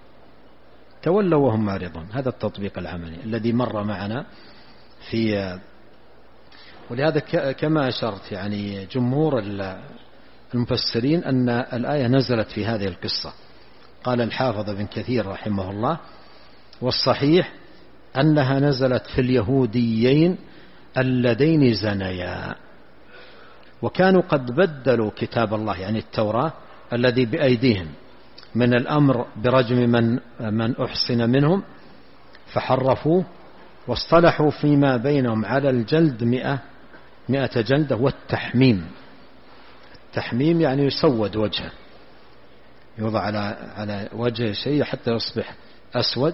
تولوا وهم معرضون، هذا التطبيق العملي الذي مر معنا في. ولهذا كما أشرت يعني جمهور المفسرين أن الآية نزلت في هذه القصة. قال الحافظ ابن كثير رحمه الله: والصحيح أنها نزلت في اليهوديين اللذين زنيا، وكانوا قد بدلوا كتاب الله يعني التوراة الذي بأيديهم من الأمر برجم من من أحسن منهم، فحرفوه واصطلحوا فيما بينهم على الجلد مئة مئة جلدة، والتحميم. التحميم يعني يسود وجهه، يوضع على على وجه شيء حتى يصبح أسود،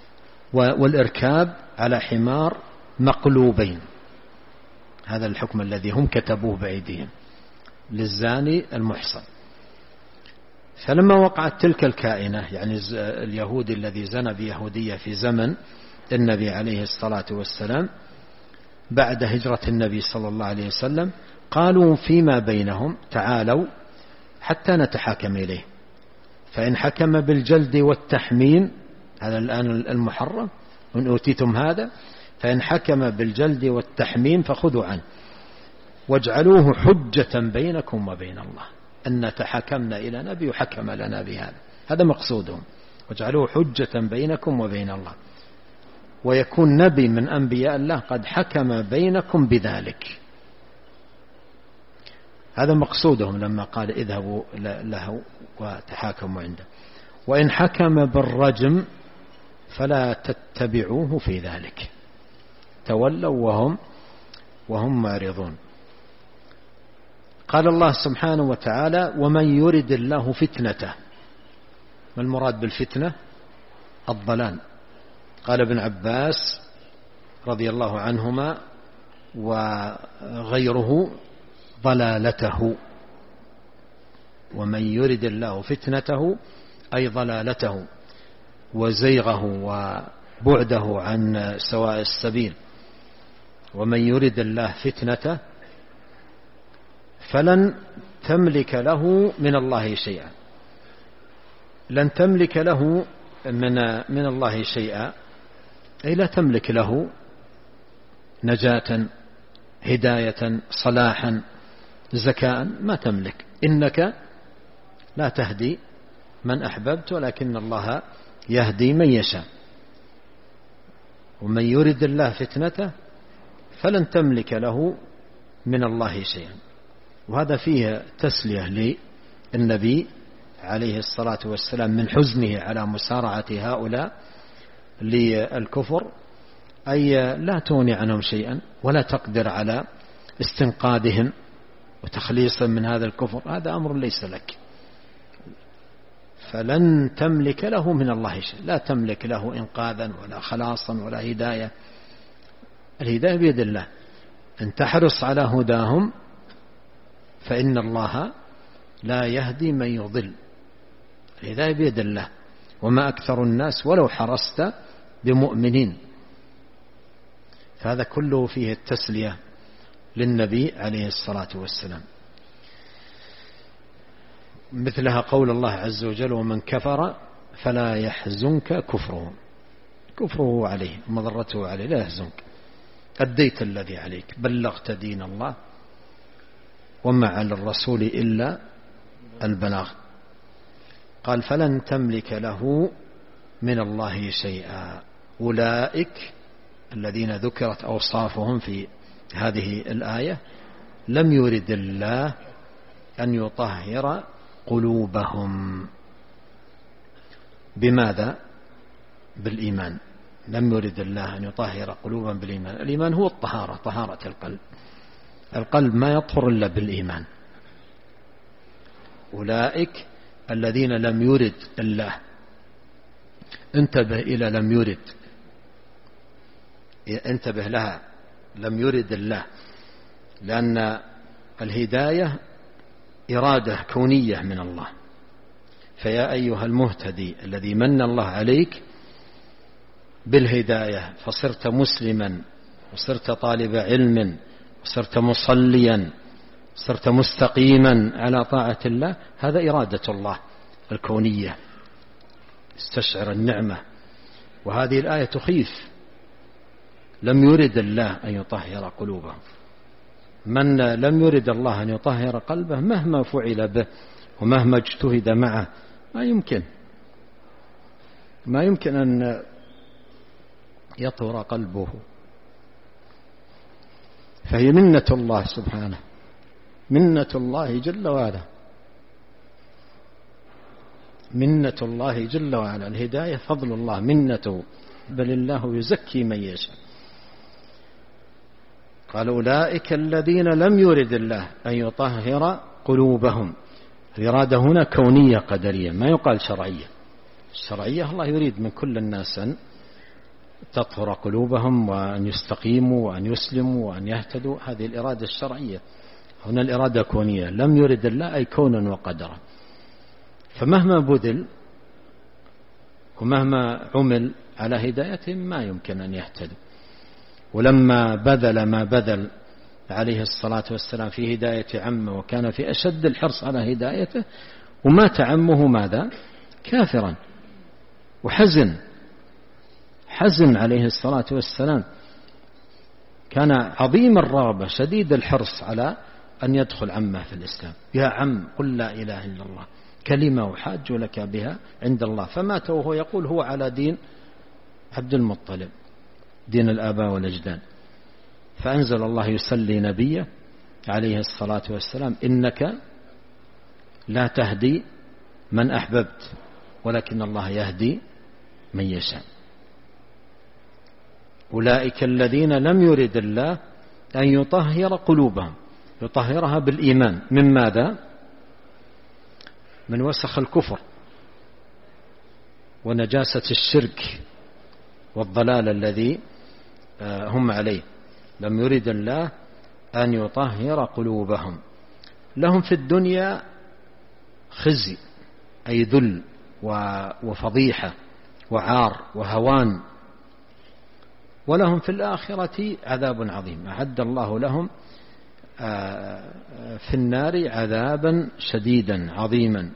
والإركاب على حمار مقلوبين. هذا الحكم الذي هم كتبوه بأيديهم للزاني المحصن. فلما وقعت تلك الكائنة يعني اليهودي الذي زنى بيهودية في زمن النبي عليه الصلاة والسلام بعد هجرة النبي صلى الله عليه وسلم، قالوا فيما بينهم: تعالوا حتى نتحاكم إليه، فإن حكم بالجلد والتحميم، هذا الآن المحرم، وإن أوتيتم هذا، فإن حكم بالجلد والتحميم فخذوا عنه واجعلوه حجة بينكم وبين الله، أن تحكمنا إلى نبي وحكم لنا بهذا، هذا مقصودهم، واجعلوه حجة بينكم وبين الله، ويكون نبي من أنبياء الله قد حكم بينكم بذلك، هذا مقصودهم لما قال اذهبوا له وتحاكموا عنده. وإن حكم بالرجم فلا تتبعوه في ذلك، تولوا وهم وهم معرضون. قال الله سبحانه وتعالى ومن يرد الله فتنته، ما المراد بالفتنة؟ الضلال. قال ابن عباس رضي الله عنهما وغيره ضلالته، ومن يرد الله فتنته أي ضلالته وزيغه وبعده عن سواء السبيل. ومن يرد الله فتنته فلن تملك له من الله شيئا، لن تملك له من من الله شيئا أي لا تملك له نجاة هداية صلاحا زكاء، ما تملك، إنك لا تهدي من أحببت ولكن الله يهدي من يشاء. ومن يرد الله فتنته فلن تملك له من الله شيئا. وهذا فيه تسلية للنبي عليه الصلاة والسلام من حزنه على مسارعة هؤلاء للكفر، أي لا تغني عنهم شيئا ولا تقدر على استنقاذهم وتخليصا من هذا الكفر، هذا أمر ليس لك، فلن تملك له من الله شيء، لا تملك له إنقاذا ولا خلاصا ولا هداية، الهداية بيد الله، أن تحرص على هداهم فإن الله لا يهدي من يضل، الهداية بيد الله، وما أكثر الناس ولو حرصت بمؤمنين. فهذا كله فيه التسلية للنبي عليه الصلاة والسلام. مثلها قول الله عز وجل ومن كفر فلا يحزنك كفره، كفره عليه ومضرته عليه لا يحزنك، أديت الذي عليك، بلغت دين الله، وما على الرسول إلا البلاغ. قال فلن تملك له من الله شيئا. أولئك الذين ذكرت أوصافهم في هذه الآية لم يرد الله أن يطهر قلوبهم. بماذا؟ بالإيمان. لم يرد الله أن يطهر قلوبهم بالإيمان. الإيمان هو الطهارة، طهارة القلب، القلب ما يطهر إلا بالإيمان. أولئك الذين لم يرد الله، انتبه إلى لم يرد، انتبه لها، لم يرد الله، لأن الهداية إرادة كونية من الله. فيا أيها المهتدي الذي من الله عليك بالهداية فصرت مسلما وصرت طالب علم وصرت مصليا صرت مستقيما على طاعة الله، هذا إرادة الله الكونية، استشعر النعمة. وهذه الآية تخيف، لم يرد الله أن يطهر قلوبهم. من لم يرد الله أن يطهر قلبه مهما فعل به ومهما اجتهد معه ما يمكن ما يمكن أن يطهر قلبه. فهي منة الله سبحانه، منة الله جل وعلا، منة الله جل وعلا. الهداية فضل الله، منته، بل الله يزكي من يشاء. قال أولئك الذين لم يرد الله أن يطهر قلوبهم. الإرادة هنا كونية قدرية، ما يقال شرعية. الشرعية الله يريد من كل الناس أن تطهر قلوبهم وأن يستقيموا وأن يسلموا وأن يهتدوا، هذه الإرادة الشرعية. هنا الإرادة كونية، لم يرد الله أي كونا وقدرا. فمهما بذل ومهما عمل على هدايتهم ما يمكن أن يهتدوا. ولما بذل ما بذل عليه الصلاة والسلام في هداية عمه وكان في أشد الحرص على هدايته، ومات عمه ماذا؟ كافرا، وحزن حزن عليه الصلاة والسلام كان عظيم الرغبة شديد الحرص على أن يدخل عمه في الإسلام. يا عم قل لا إله إلا الله كلمة أحاج لك بها عند الله، فمات وهو يقول هو على دين عبد المطلب، دين الآباء والأجداد. فأنزل الله يسلي نبيه عليه الصلاة والسلام: إنك لا تهدي من أحببت ولكن الله يهدي من يشاء. أولئك الذين لم يرد الله أن يطهر قلوبهم، يطهرها بالإيمان. من ماذا؟ من وسخ الكفر ونجاسة الشرك والضلال الذي هم عليه. لم يرد الله أن يطهر قلوبهم. لهم في الدنيا خزي أي ذل وفضيحة وعار وهوان، ولهم في الآخرة عذاب عظيم. أعد الله لهم في النار عذابا شديدا عظيما.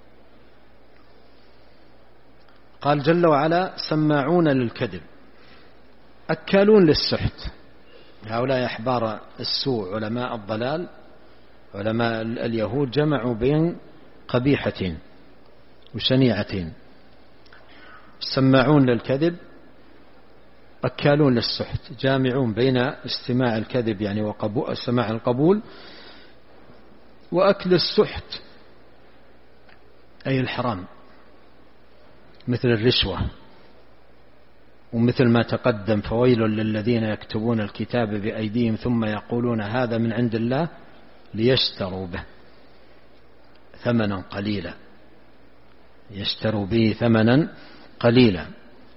قال جل وعلا: سماعون للكذب أكالون للسحت. هؤلاء أحبار السوء علماء الضلال، علماء اليهود، جمعوا بين قبيحتين وشنيعتين: سماعون للكذب أكالون للسحت، جامعون بين استماع الكذب يعني وقبول سماع القبول وأكل السحت أي الحرام، مثل الرشوة. ومثل ما تقدم: فويل للذين يكتبون الكتاب بأيديهم ثم يقولون هذا من عند الله ليشتروا به ثمنا قليلا، يشتروا به ثمنا قليلا.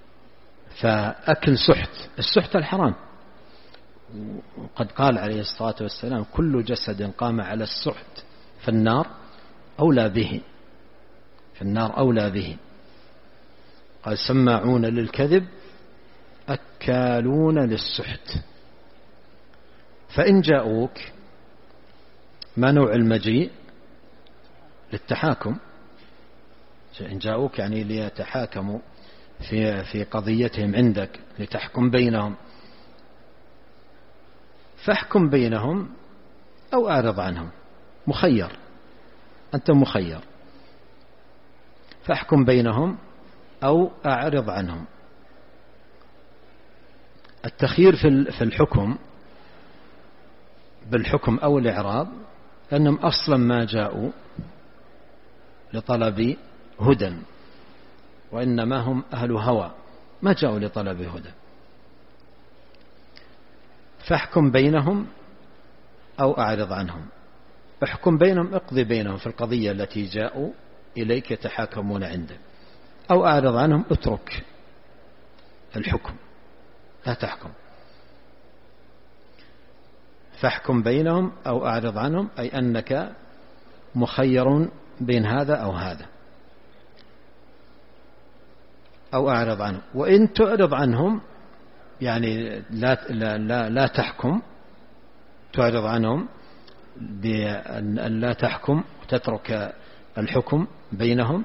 فأكل سحت، السحت الحرام. وقد قال عليه الصلاة والسلام: كل جسد قام على السحت فالنار أولى به، فالنار أولى به. قال: سماعون للكذب أكالون للسحت. فإن جاءوك، ما نوع المجيء؟ للتحاكم. إن جاءوك يعني ليتحاكموا في في قضيتهم عندك، لتحكم بينهم. فاحكم بينهم أو أعرض عنهم، مخير، أنت مخير. فاحكم بينهم أو أعرض عنهم. التخيير في الحكم بالحكم أو الإعراض لأنهم أصلا ما جاءوا لطلب هدى، وإنما هم أهل هوى، ما جاءوا لطلب هدى. فاحكم بينهم أو أعرض عنهم. احكم بينهم، اقضي بينهم في القضية التي جاءوا إليك يتحاكمون عندك، أو أعرض عنهم، اترك الحكم، لا تحكم. فاحكم بينهم أو أعرض عنهم أي أنك مخير بين هذا أو هذا، أو أعرض عنهم. وإن تعرض عنهم يعني لا, لا, لا, لا تحكم، تعرض عنهم بأن لا تحكم وتترك الحكم بينهم،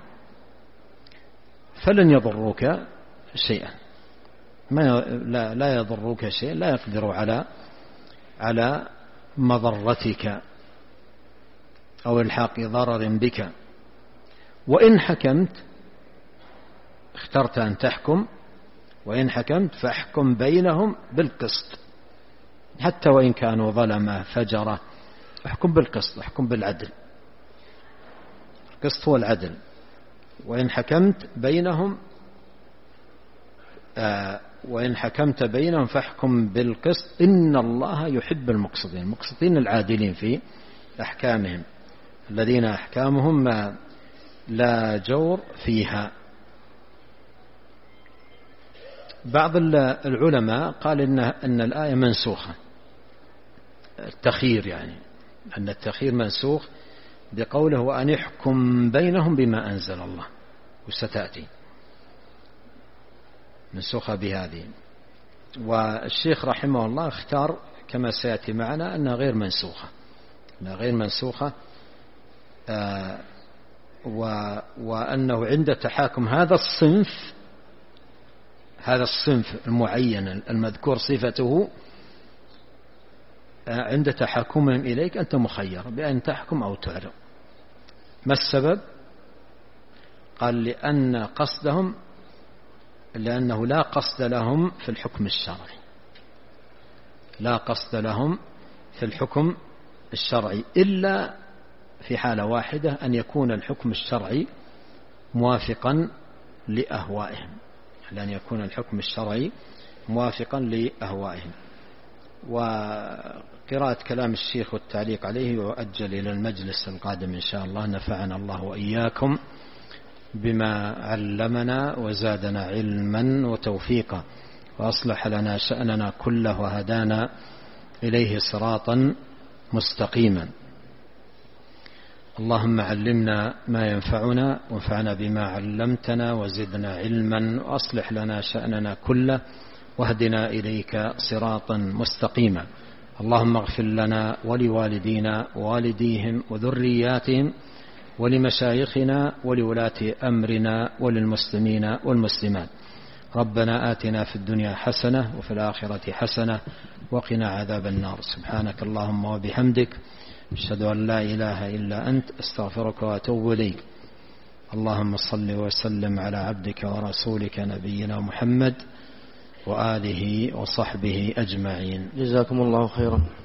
فلن يضروك شيئا، ما لا, لا يضروك شيئا، لا يقدروا على على مضرتك أو الحاق ضرر بك. وإن حكمت، اخترت أن تحكم، وإن حكمت فاحكم بينهم بالقسط، حتى وإن كانوا ظلمة فجرة، احكم بالقسط، احكم بالعدل. القسط هو العدل. وإن حكمت بينهم آه وإن حكمت بينهم فاحكم بالقسط إن الله يحب المقسطين. المقسطين العادلين في أحكامهم، الذين أحكامهم ما لا جور فيها. بعض العلماء قال إن, إن الآية منسوخة، التخيير يعني أن التخيير منسوخ بقوله وأن يحكم بينهم بما أنزل الله، وستأتي منسوخة بهذه. والشيخ رحمه الله اختار كما سيأتي معنا أنها غير منسوخة، أنها غير منسوخة آه وأنه عند تحاكم هذا الصنف هذا الصنف المعين المذكور صفته عند تحكمهم إليك أنت مخير بأن تحكم أو تعرض. ما السبب؟ قال لأن قصدهم لأنه لا قصد لهم في الحكم الشرعي، لا قصد لهم في الحكم الشرعي إلا في حالة واحدة، أن يكون الحكم الشرعي موافقا لأهوائهم، لأن يكون الحكم الشرعي موافقا لأهوائهم. وقراءة كلام الشيخ والتعليق عليه يؤجل إلى المجلس القادم إن شاء الله. نفعنا الله وإياكم بما علمنا وزادنا علما وتوفيقا، وأصلح لنا شأننا كله وهدانا إليه صراطا مستقيما. اللهم علمنا ما ينفعنا وانفعنا بما علمتنا وزدنا علما، وأصلح لنا شأننا كله واهدنا إليك صراطا مستقيما. اللهم اغفر لنا ولوالدينا ووالديهم وذرياتهم ولمشايخنا ولولاة أمرنا وللمسلمين والمسلمات. ربنا آتنا في الدنيا حسنة وفي الآخرة حسنة وقنا عذاب النار. سبحانك اللهم وبحمدك، أشهد أن لا إله إلا أنت، أستغفرك وأتوب إليك. اللهم صل وسلم على عبدك ورسولك نبينا محمد وآله وصحبه أجمعين. جزاكم الله خيرا.